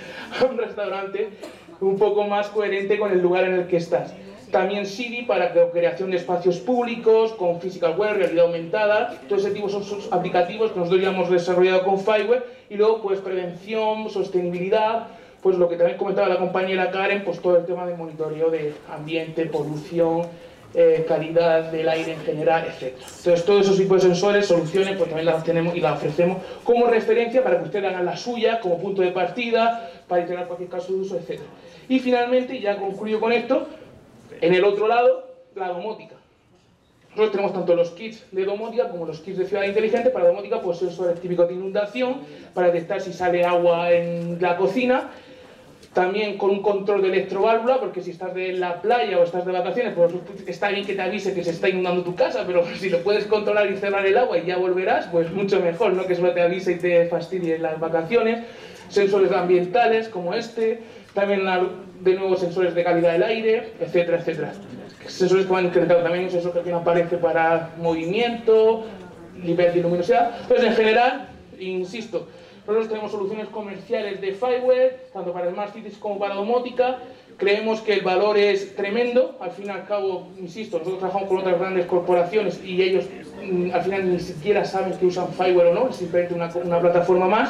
a un restaurante un poco más coherente con el lugar en el que estás. También Siri para creación de espacios públicos, con Physical Web, realidad aumentada, todo ese tipo son sus aplicativos que nosotros ya hemos desarrollado con Fireware y luego pues prevención, sostenibilidad, pues lo que también comentaba la compañera Karen, pues todo el tema de monitoreo de ambiente, polución, eh, calidad del aire en general, etcétera. Entonces todos esos tipos de sensores, soluciones, pues también las tenemos y las ofrecemos como referencia para que ustedes hagan la suya, como punto de partida, para integrar cualquier caso de uso, etcétera. Y finalmente, ya concluyo con esto, en el otro lado, la domótica. Nosotros tenemos tanto los kits de domótica como los kits de ciudad inteligente. Para domótica, pues sensores típicos de inundación, para detectar si sale agua en la cocina. También con un control de electroválvula, porque si estás de la playa o estás de vacaciones, pues está bien que te avise que se está inundando tu casa, pero si lo puedes controlar y cerrar el agua y ya volverás, pues mucho mejor, ¿no? Que solo te avise y te fastidie las vacaciones. Sensores ambientales como este, también de nuevo sensores de calidad del aire, etcétera, etcétera. Sensores que van incrementando también, un sensor que aquí aparece para movimiento, nivel de luminosidad. Entonces, en general, insisto, nosotros tenemos soluciones comerciales de Fireware, tanto para Smart Cities como para domótica. Creemos que el valor es tremendo. Al fin y al cabo, insisto, nosotros trabajamos con otras grandes corporaciones y ellos mm, al final ni siquiera saben que usan Fireware o no, es simplemente una, una plataforma más.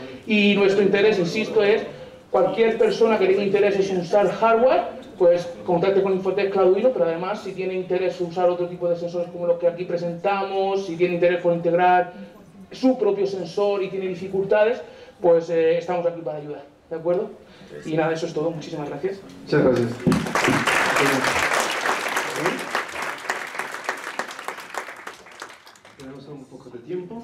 Y nuestro interés, insisto, es cualquier persona que tenga interés en usar hardware, pues contacte con Infotec Cloudino, pero además si tiene interés en usar otro tipo de sensores como los que aquí presentamos, si tiene interés por integrar su propio sensor y tiene dificultades, pues eh, estamos aquí para ayudar, ¿de acuerdo? Y nada, eso es todo, muchísimas gracias.
Muchas gracias. Tenemos un poco de tiempo.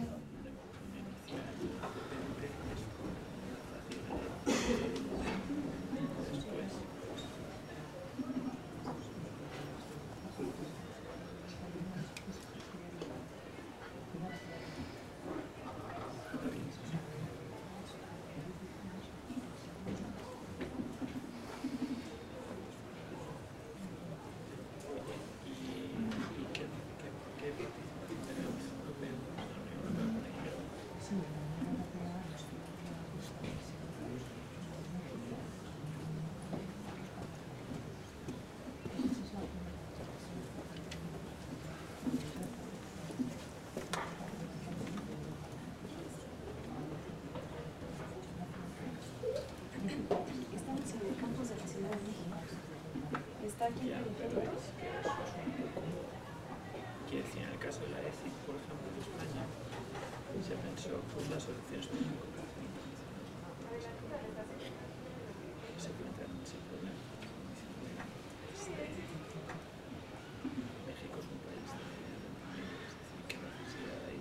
Está aquí.
Quiero decir, en el caso de la E C I, por ejemplo, de España, se pensó pues, las soluciones se encuentran sin problema. México es un país de, es decir, que necesita de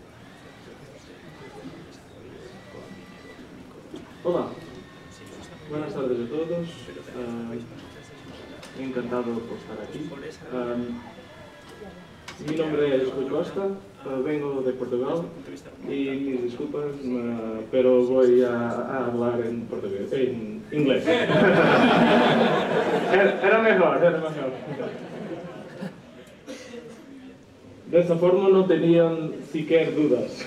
desarrollo
Hola, buenas tardes a todos. Uh, encantado por estar aquí. Um, Mi nombre es Rui Costa, uh, vengo de Portugal y mis disculpas, uh, pero voy a, a hablar en portugués, en inglés. era, era mejor, era mejor. De esa forma no tenían siquiera dudas.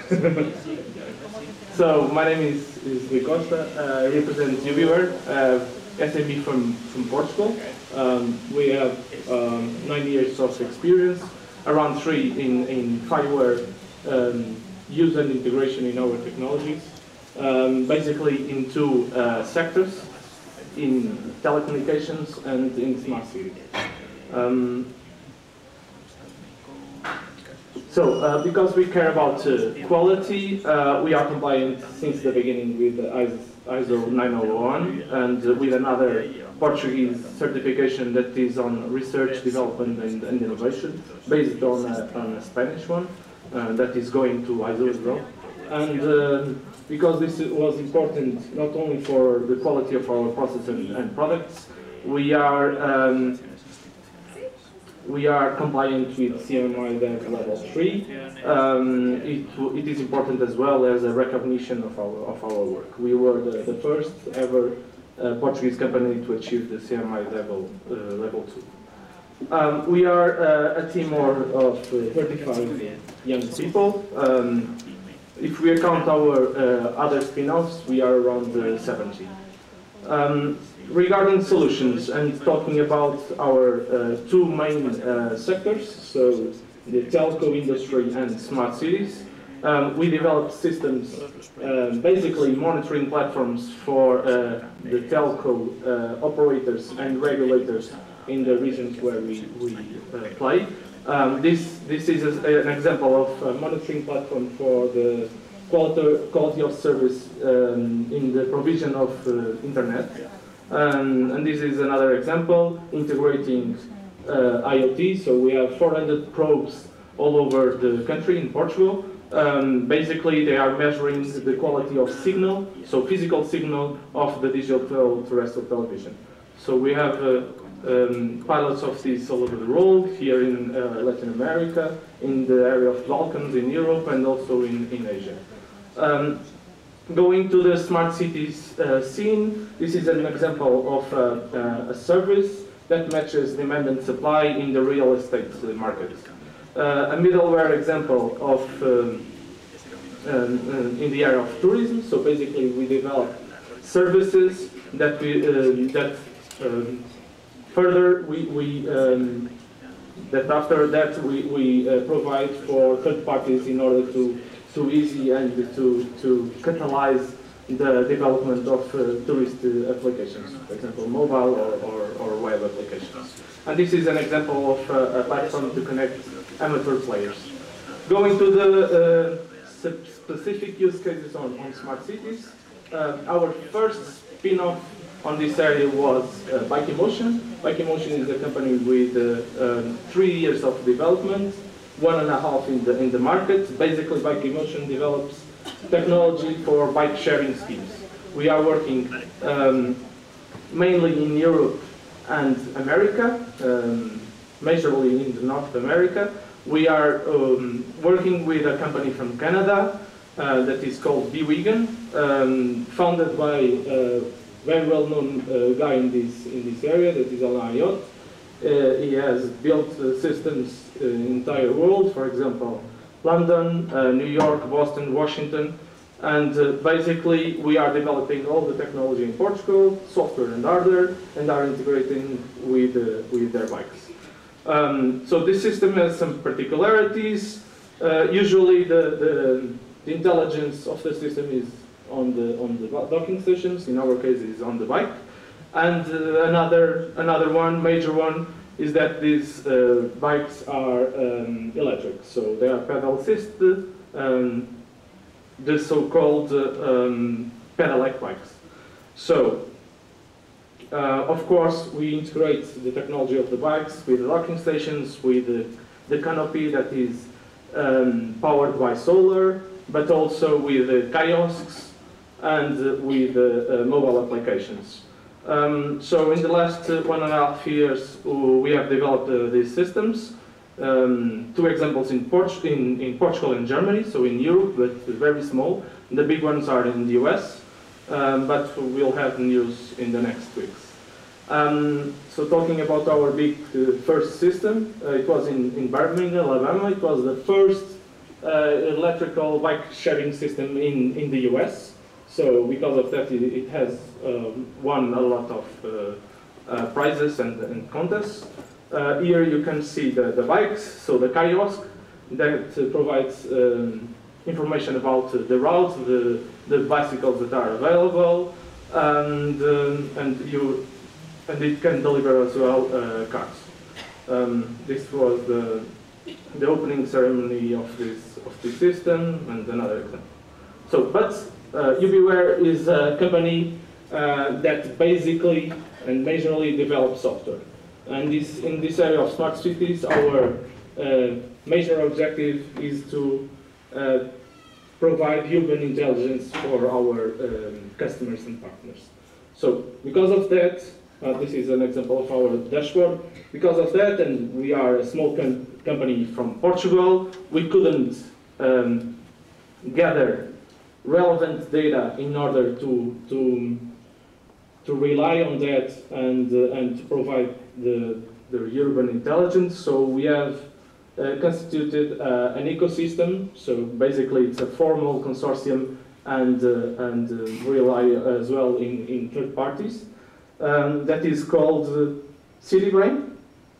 So, my name is, is Rui Costa, uh, I represent Ubiware, uh, S M E from, from Portugal. Um, we have um, nine years of experience. Around three in, in FiWare um, use and integration in our technologies, um, basically in two uh, sectors, in telecommunications and in smart cities. Um, so, uh, because we care about uh, quality, uh, we are compliant since the beginning with the I S O nine thousand one and uh, with another Portuguese certification that is on research, development and, and innovation, based on a, on a Spanish one uh, that is going to I S O as well. And uh, because this was important not only for the quality of our process and, and products, we are um, we are compliant with C M I Dev level three. Um, it, it is important as well as a recognition of our of our work. We were the, the first ever Uh, Portuguese company to achieve the C M I level uh, level two. Um, we are uh, a team of uh, thirty-five young people. Um, if we account our uh, other spin-offs, we are around uh, seventy. Um, regarding solutions and talking about our uh, two main uh, sectors, so the telco industry and smart cities. Um, we developed systems, uh, basically monitoring platforms for uh, the telco uh, operators and regulators in the regions where we, we uh, play. Um, this, this is a, an example of a monitoring platform for the quality, quality of service um, in the provision of uh, internet. Um, and this is another example, integrating uh, IoT. So we have four hundred probes all over the country in Portugal. Um, basically, they are measuring the quality of signal, so physical signal of the digital terrestrial television. So we have uh, um, pilots of this all over the world, here in uh, Latin America, in the area of Balkans, in Europe, and also in, in Asia. Um, going to the smart cities uh, scene, this is an example of uh, uh, a service that matches demand and supply in the real estate market. Uh, a middleware example of um, um, in the area of tourism. So basically, we develop services that we uh, that um, further we, we um, that after that we we uh, provide for third parties in order to to easy and to to catalyze the development of uh, tourist uh, applications, for example, mobile or, or, or web applications. And this is an example of uh, a platform to connect amateur players. Going to the uh, specific use cases on, on smart cities, uh, our first spin-off on this area was uh, Bikemotion. Bikemotion is a company with uh, um, three years of development, one and a half in the, in the market. Basically, Bikemotion develops technology for bike sharing schemes. We are working um, mainly in Europe and America, um, majorly in North America. We are um, working with a company from Canada uh, that is called Bewigan, um, founded by a very well-known uh, guy in this in this area, that is Alain Ayot. Uh, he has built uh, systems in the entire world, for example, London, uh, New York, Boston, Washington, and uh, basically we are developing all the technology in Portugal, software and hardware, and are integrating with uh, with their bikes. Um, so this system has some particularities. Uh, usually the, the the intelligence of the system is on the on the docking stations. In our case, it's on the bike. And uh, another another one, major one, is that these uh, bikes are um, electric, so they are pedal assisted, um, the so-called uh, um, pedelec bikes. So, uh, of course, we integrate the technology of the bikes with the docking stations, with the, the canopy that is um, powered by solar, but also with the kiosks and uh, with uh, uh, mobile applications. Um, so in the last uh, one and a half years, uh, we have developed uh, these systems. Um, two examples in, Port in, in Portugal and Germany, so in Europe, but very small. The big ones are in the U S, um, but we'll have news in the next weeks. Um, so talking about our big uh, first system, uh, it was in, in Birmingham, Alabama. It was the first uh, electrical bike sharing system in, in the U S. So because of that, it, it has um, won a lot of uh, uh, prizes and, and contests. Uh, here you can see the, the bikes, so the kiosk that uh, provides um, information about uh, the routes, the, the bicycles that are available, and, um, and, you, and it can deliver as well uh, cars. Um, this was the, the opening ceremony of this, of this system, and another example. So, but Uh, UBWare is a company uh, that basically and majorly develops software. And this, in this area of smart cities, our uh, major objective is to uh, provide urban intelligence for our um, customers and partners. So because of that, uh, this is an example of our dashboard. Because of that, and we are a small com company from Portugal, we couldn't um, gather relevant data in order to to to rely on that and uh, and to provide the the urban intelligence. So we have uh, constituted uh, an ecosystem. So basically, it's a formal consortium and uh, and uh, rely as well in in third parties. Um, that is called uh, CityBrain,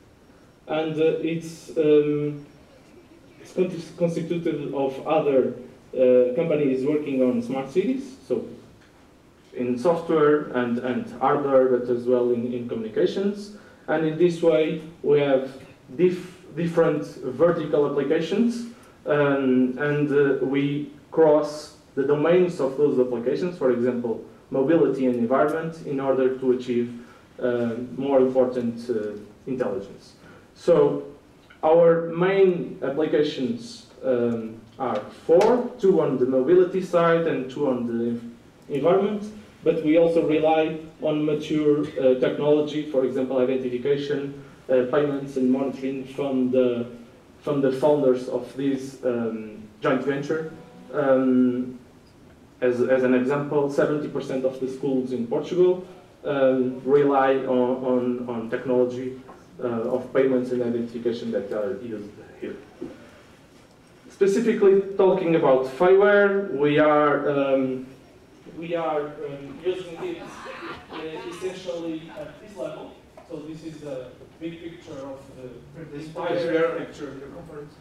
and uh, it's um, it's constituted of other Uh, companies working on smart cities, so in software and, and hardware, but as well in, in communications. And in this way, we have diff different vertical applications, um, and uh, we cross the domains of those applications, for example, mobility and environment, in order to achieve uh, more important uh, intelligence. So our main applications um, are four, two on the mobility side and two on the environment, but we also rely on mature uh, technology, for example, identification, uh, payments and monitoring from the, from the founders of this um, joint venture. Um, as, as an example, seventy percent of the schools in Portugal um, rely on, on, on technology uh, of payments and identification that are used here. Specifically talking about Fiware, we are um, we are um, using it uh, essentially at this level. So this is a big picture of the this Fiware picture of the conference.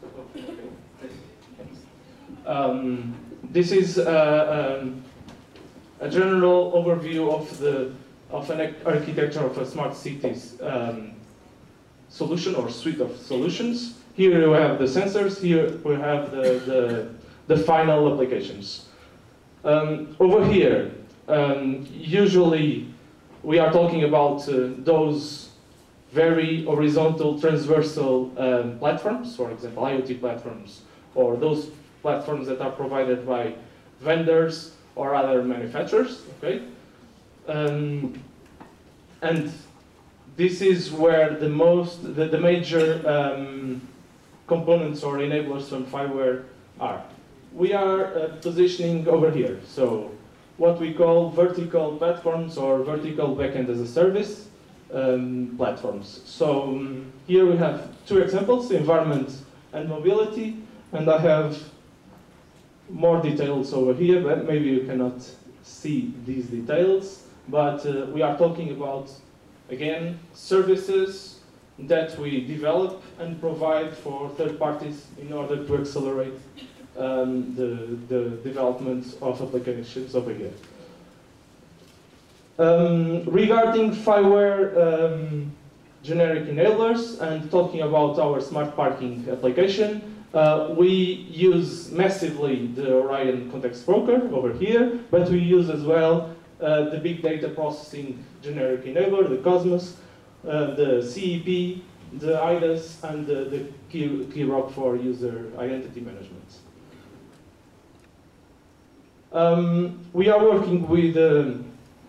Um, this is uh, um, a general overview of the of an architecture of a smart cities um, solution or suite of solutions. Here we have the sensors, here we have the, the, the final applications. Um, over here, um, usually we are talking about uh, those very horizontal, transversal um, platforms, for example, IoT platforms, or those platforms that are provided by vendors or other manufacturers, okay? Um, and this is where the most, the, the major um, components or enablers from Fiware are. We are uh, positioning over here, so what we call vertical platforms or vertical backend as a service um, platforms. So um, here we have two examples, environment and mobility, and I have more details over here, but maybe you cannot see these details, but uh, we are talking about, again, services that we develop and provide for third parties in order to accelerate um, the, the development of applications over here. Um, regarding Fiware um, generic enablers and talking about our smart parking application. Uh, we use massively the Orion Context Broker over here, but we use as well uh, the big data processing generic enabler, the Cosmos, uh, the C E P, the I D A S, and the, the Key, Keyrock for user identity management. Um, we are working with um,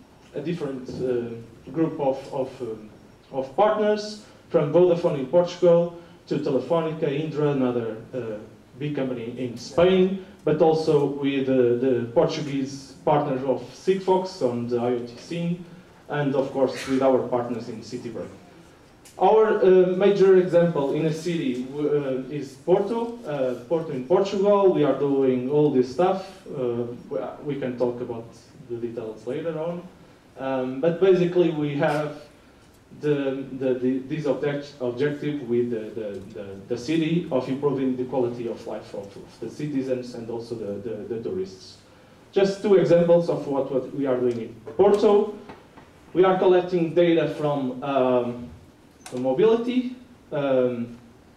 a different uh, group of, of, um, of partners, from Vodafone in Portugal to Telefónica, Indra, another uh, big company in Spain, but also with uh, the Portuguese partners of Sigfox on the IoT scene, and of course with our partners in CityBreak. Our uh, major example in a city uh, is Porto, uh, Porto in Portugal. We are doing all this stuff. Uh, we can talk about the details later on. Um, but basically we have The, the, the, this object, objective with the, the, the, the city of improving the quality of life of, of the citizens and also the, the, the tourists. Just two examples of what, what we are doing in Porto. We are collecting data from um, mobility. Um,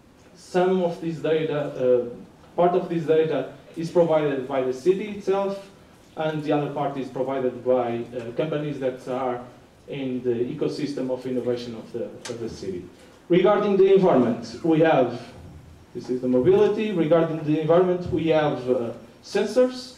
some of this data, uh, part of this data is provided by the city itself, and the other part is provided by uh, companies that are in the ecosystem of innovation of the, of the city. Regarding the environment, we have, this is the mobility. Regarding the environment, we have uh, sensors,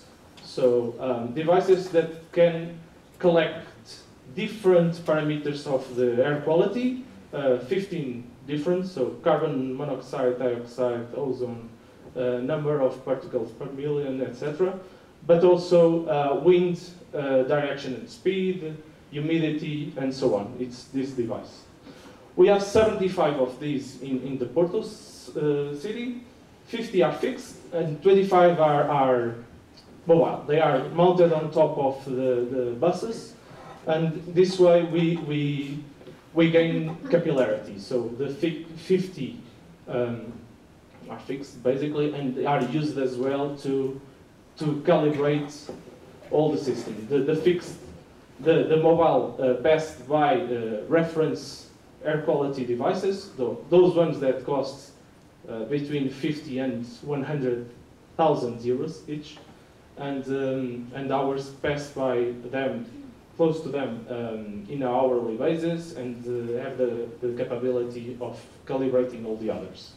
so um, devices that can collect different parameters of the air quality, uh, fifteen different, so carbon monoxide, dioxide, ozone, uh, number of particles per million, et cetera. But also uh, wind uh, direction and speed, humidity, and so on. It's this device. We have seventy-five of these in, in the Porto uh, city. fifty are fixed, and twenty-five are, are mobile. They are mounted on top of the, the buses, and this way we, we, we gain capillarity. So the fifty um, are fixed, basically, and they are used as well to, to calibrate all the system. The, the fixed The, the mobile uh, passed by uh, reference air quality devices, though, those ones that cost uh, between fifty and one hundred thousand euros each, and, um, and ours passed by them, close to them, um, in an hourly basis, and uh, have the, the capability of calibrating all the others.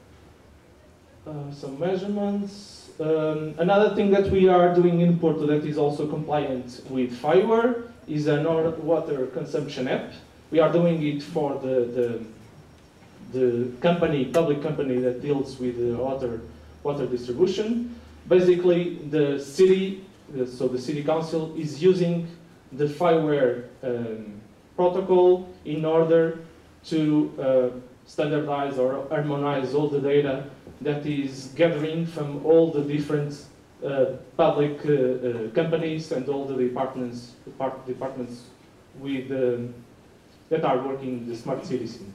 Uh, some measurements. Um, another thing that we are doing in Porto that is also compliant with FiWare is an water consumption app. We are doing it for the, the, the company, public company that deals with the water, water distribution. Basically, the city, so the city council is using the FiWare um, protocol in order to uh, standardize or harmonize all the data that is gathering from all the different uh, public uh, uh, companies and all the departments, depart departments with, um, that are working in the smart city scene.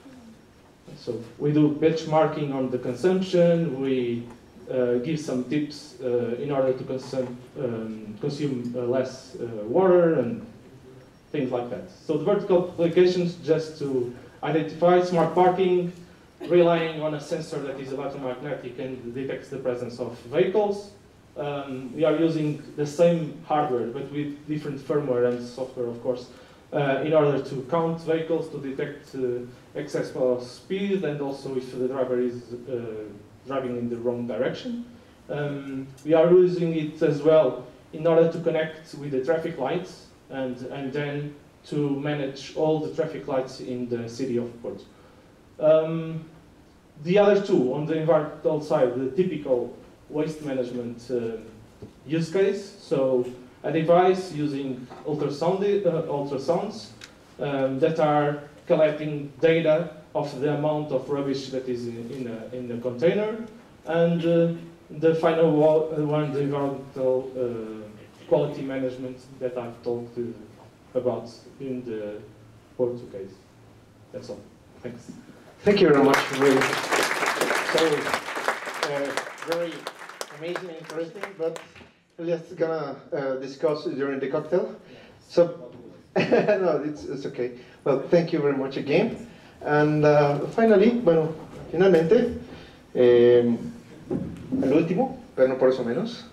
So we do benchmarking on the consumption, we uh, give some tips uh, in order to consume, um, consume uh, less uh, water and things like that. So the vertical applications just to identify smart parking, relying on a sensor that is electromagnetic and detects the presence of vehicles. Um, we are using the same hardware, but with different firmware and software, of course, uh, in order to count vehicles, to detect uh, excess of speed, and also if the driver is uh, driving in the wrong direction. Um, we are using it as well in order to connect with the traffic lights, and, and then to manage all the traffic lights in the city of Porto. Um, the other two, on the environmental side, the typical waste management uh, use case. So a device using ultrasound, uh, ultrasounds um, that are collecting data of the amount of rubbish that is in, in, a, in a container. And uh, the final one, the environmental uh, quality management that I've talked uh, about in the Porto case. That's all. Thanks.
Thank you very much. Really. So, uh, very amazing and interesting, but we're just gonna uh, discuss during the cocktail. So, no, it's, it's okay. Well, thank you very much again. And uh, finally, bueno, finalmente, eh, el último, pero no por eso menos.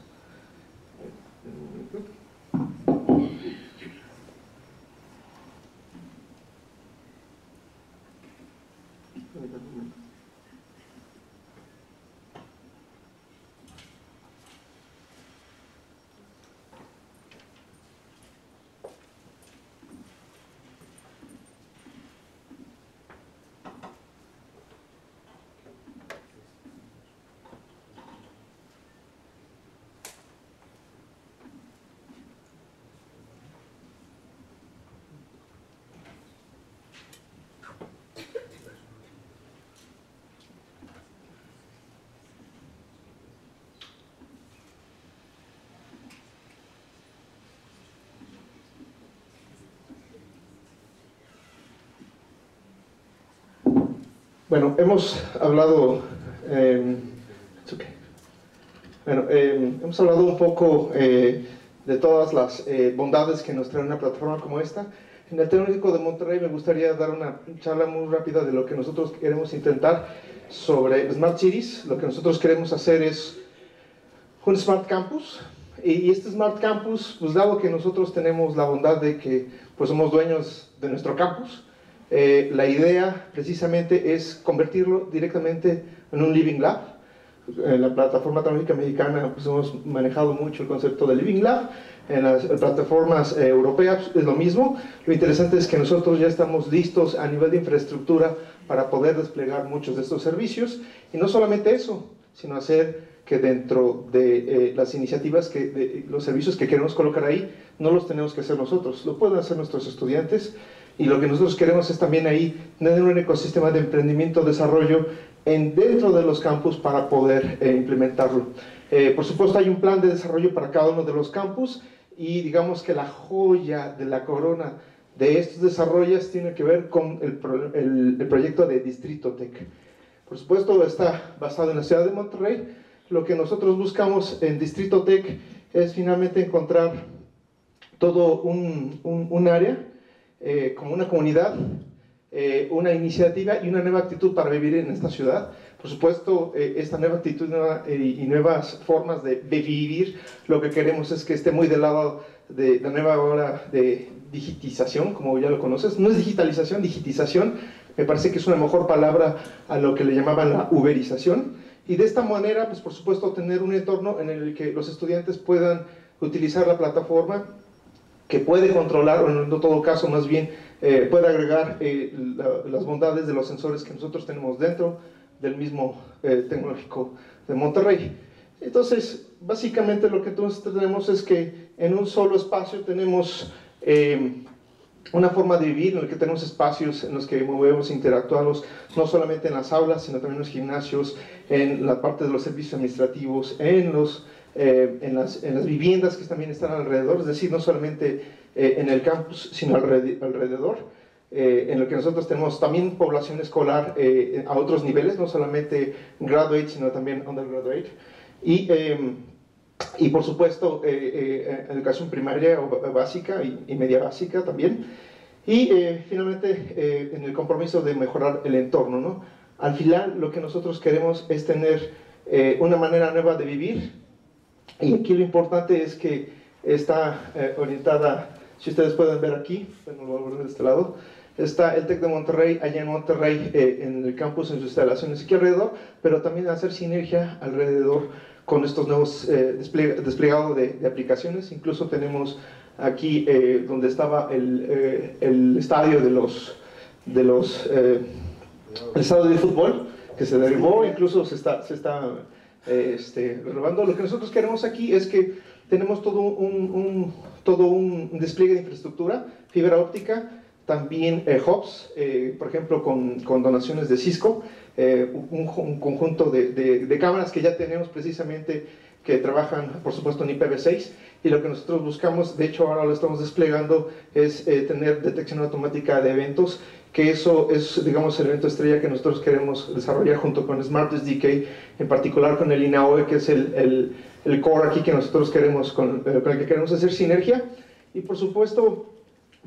Bueno, hemos hablado, eh, okay. bueno, eh, hemos hablado un poco eh, de todas las eh, bondades que nos trae una plataforma como esta. En el Tecnológico de Monterrey me gustaría dar una charla muy rápida de lo que nosotros queremos intentar sobre Smart Cities. Lo que nosotros queremos hacer es un Smart Campus, y este Smart Campus, pues dado que nosotros tenemos la bondad de que pues somos dueños de nuestro campus, Eh, la idea precisamente es convertirlo directamente en un Living Lab. En la plataforma tecnológica mexicana pues hemos manejado mucho el concepto de Living Lab. En las plataformas eh, europeas es lo mismo. Lo interesante es que nosotros ya estamos listos a nivel de infraestructura para poder desplegar muchos de estos servicios, y no solamente eso, sino hacer que dentro de eh, las iniciativas, que, de los servicios que queremos colocar ahí, no los tenemos que hacer nosotros, lo pueden hacer nuestros estudiantes. Y lo que nosotros queremos es también ahí tener un ecosistema de emprendimiento, desarrollo en, dentro de los campus para poder eh, implementarlo. Eh, por supuesto hay un plan de desarrollo para cada uno de los campus, y digamos que la joya de la corona de estos desarrollos tiene que ver con el, pro, el, el proyecto de Distrito Tech. Por supuesto está basado en la ciudad de Monterrey. Lo que nosotros buscamos en Distrito Tech es finalmente encontrar todo un, un, un área Eh, como una comunidad, eh, una iniciativa y una nueva actitud para vivir en esta ciudad. Por supuesto, eh, esta nueva actitud nueva, eh, y nuevas formas de, de vivir, lo que queremos es que esté muy del lado de la nueva ola de digitización, como ya lo conoces. No es digitalización, digitización, me parece que es una mejor palabra a lo que le llamaban la uberización. Y de esta manera, pues por supuesto, tener un entorno en el que los estudiantes puedan utilizar la plataforma, que puede controlar, o en todo caso más bien eh, puede agregar eh, la, las bondades de los sensores que nosotros tenemos dentro del mismo eh, Tecnológico de Monterrey. Entonces, básicamente lo que entonces tenemos es que en un solo espacio tenemos eh, una forma de vivir en el que tenemos espacios en los que movemos, interactuamos, no solamente en las aulas, sino también en los gimnasios, en la parte de los servicios administrativos, en los Eh, en, las, en las viviendas que también están alrededor, es decir, no solamente eh, en el campus, sino alrededor, eh, en lo que nosotros tenemos también población escolar eh, a otros niveles, no solamente graduate, sino también undergraduate, y, eh, y por supuesto eh, eh, educación primaria o básica y, y media básica también, y eh, finalmente eh, en el compromiso de mejorar el entorno, ¿no? Al final lo que nosotros queremos es tener eh, una manera nueva de vivir. Y aquí lo importante es que está eh, orientada, si ustedes pueden ver aquí, bueno, lo voy a ver de este lado, está el TEC de Monterrey, allá en Monterrey, eh, en el campus, en sus instalaciones aquí alrededor, pero también hacer sinergia alrededor con estos nuevos eh, despleg desplegados de, de aplicaciones. Incluso tenemos aquí eh, donde estaba el, eh, el estadio de los, de los eh, el estadio de fútbol, que se derribó, incluso se está... Se está Este, renovando. Lo que nosotros queremos aquí es que tenemos todo un, un, todo un despliegue de infraestructura, fibra óptica, también eh, hubs, eh, por ejemplo con, con donaciones de Cisco, eh, un, un conjunto de, de, de cámaras que ya tenemos precisamente que trabajan por supuesto en I P v seis, y lo que nosotros buscamos, de hecho ahora lo estamos desplegando, es eh, tener detección automática de eventos, que eso es, digamos, el evento estrella que nosotros queremos desarrollar junto con Smart S D K, en particular con el I N A O E, que es el, el, el core aquí que nosotros queremos, con, eh, con el que queremos hacer sinergia. Y por supuesto,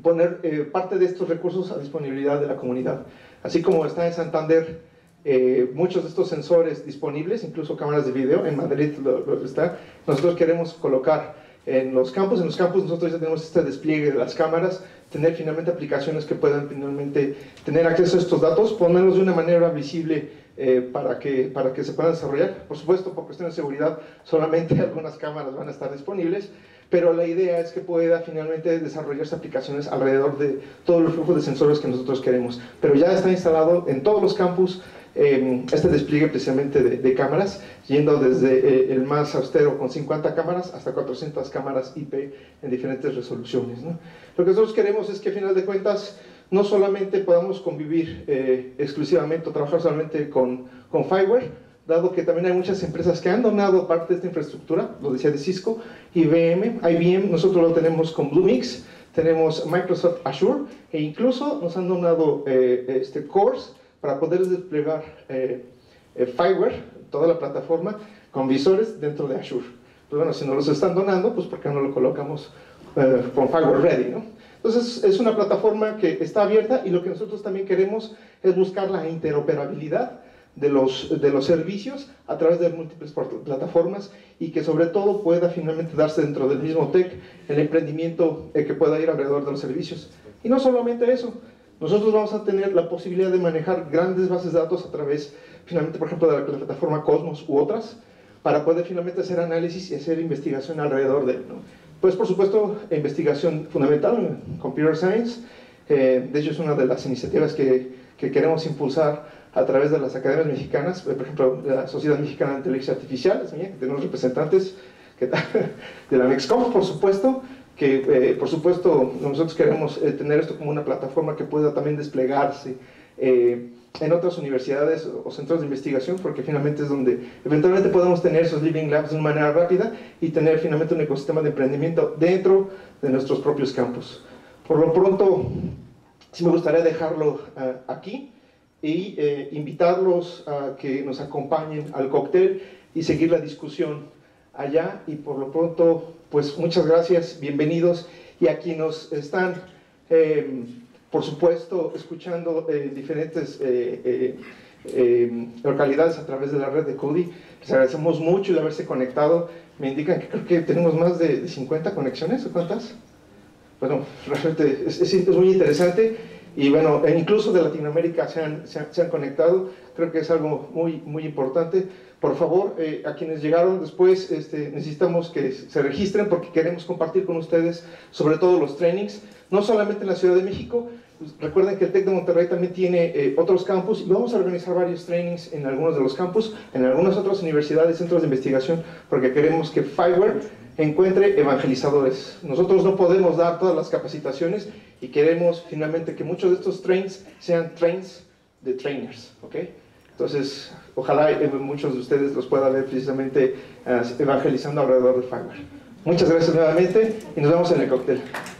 poner eh, parte de estos recursos a disponibilidad de la comunidad. Así como está en Santander eh, muchos de estos sensores disponibles, incluso cámaras de video, en Madrid lo, lo está, nosotros queremos colocar en los campus, en los campus nosotros ya tenemos este despliegue de las cámaras, tener finalmente aplicaciones que puedan finalmente tener acceso a estos datos, ponerlos de una manera visible eh, para, que, para que se puedan desarrollar. Por supuesto, por cuestiones de seguridad, solamente algunas cámaras van a estar disponibles, pero la idea es que pueda finalmente desarrollarse aplicaciones alrededor de todo el flujo de sensores que nosotros queremos. Pero ya está instalado en todos los campus eh, este despliegue precisamente de, de cámaras, yendo desde eh, el más austero con cincuenta cámaras hasta cuatrocientas cámaras I P en diferentes resoluciones, ¿no? Lo que nosotros queremos es que a final de cuentas no solamente podamos convivir eh, exclusivamente o trabajar solamente con, con FiWare, dado que también hay muchas empresas que han donado parte de esta infraestructura, lo decía de Cisco, I B M, I B M, nosotros lo tenemos con Bluemix, tenemos Microsoft Azure, e incluso nos han donado eh, este cores para poder desplegar eh, eh, FiWare, toda la plataforma, con visores dentro de Azure. Pues bueno, si nos los están donando, pues ¿por qué no lo colocamos eh, con FiWare Ready, ¿no? Entonces es una plataforma que está abierta y lo que nosotros también queremos es buscar la interoperabilidad de los, de los servicios a través de múltiples plataformas y que sobre todo pueda finalmente darse dentro del mismo T E C el emprendimiento eh, que pueda ir alrededor de los servicios. Y no solamente eso, nosotros vamos a tener la posibilidad de manejar grandes bases de datos a través, finalmente, por ejemplo, de la plataforma Cosmos u otras, para poder finalmente hacer análisis y hacer investigación alrededor de él, ¿no? Pues, por supuesto, investigación fundamental en Computer Science. Eh, de hecho, es una de las iniciativas que, que queremos impulsar a través de las academias mexicanas, por ejemplo, la Sociedad Mexicana de Inteligencia Artificial, es mía, que tenemos representantes que, de la Mexcom, por supuesto, que eh, por supuesto nosotros queremos eh, tener esto como una plataforma que pueda también desplegarse eh, en otras universidades o, o centros de investigación, porque finalmente es donde eventualmente podemos tener esos living labs de una manera rápida y tener finalmente un ecosistema de emprendimiento dentro de nuestros propios campus. Por lo pronto, sí me gustaría dejarlo uh, aquí y eh, invitarlos a que nos acompañen al cóctel y seguir la discusión allá. Y por lo pronto, pues muchas gracias, bienvenidos, y a quienes nos están, eh, por supuesto, escuchando en eh, diferentes eh, eh, eh, localidades a través de la red de Cody, les agradecemos mucho el haberse conectado. Me indican que creo que tenemos más de cincuenta conexiones, ¿o cuántas? Bueno, realmente es, es, es muy interesante. Y bueno, incluso de Latinoamérica se han, se han, se han conectado, creo que es algo muy, muy importante. Por favor, eh, a quienes llegaron después, este, necesitamos que se registren porque queremos compartir con ustedes sobre todo los trainings, no solamente en la Ciudad de México. Pues recuerden que el TEC de Monterrey también tiene eh, otros campus y vamos a organizar varios trainings en algunos de los campus, en algunas otras universidades, centros de investigación, porque queremos que FiWare encuentre evangelizadores. Nosotros no podemos dar todas las capacitaciones y queremos finalmente que muchos de estos trains sean trains de trainers, ¿ok? Entonces, ojalá eh, muchos de ustedes los puedan ver precisamente uh, evangelizando alrededor de FiWare. Muchas gracias nuevamente y nos vemos en el cóctel.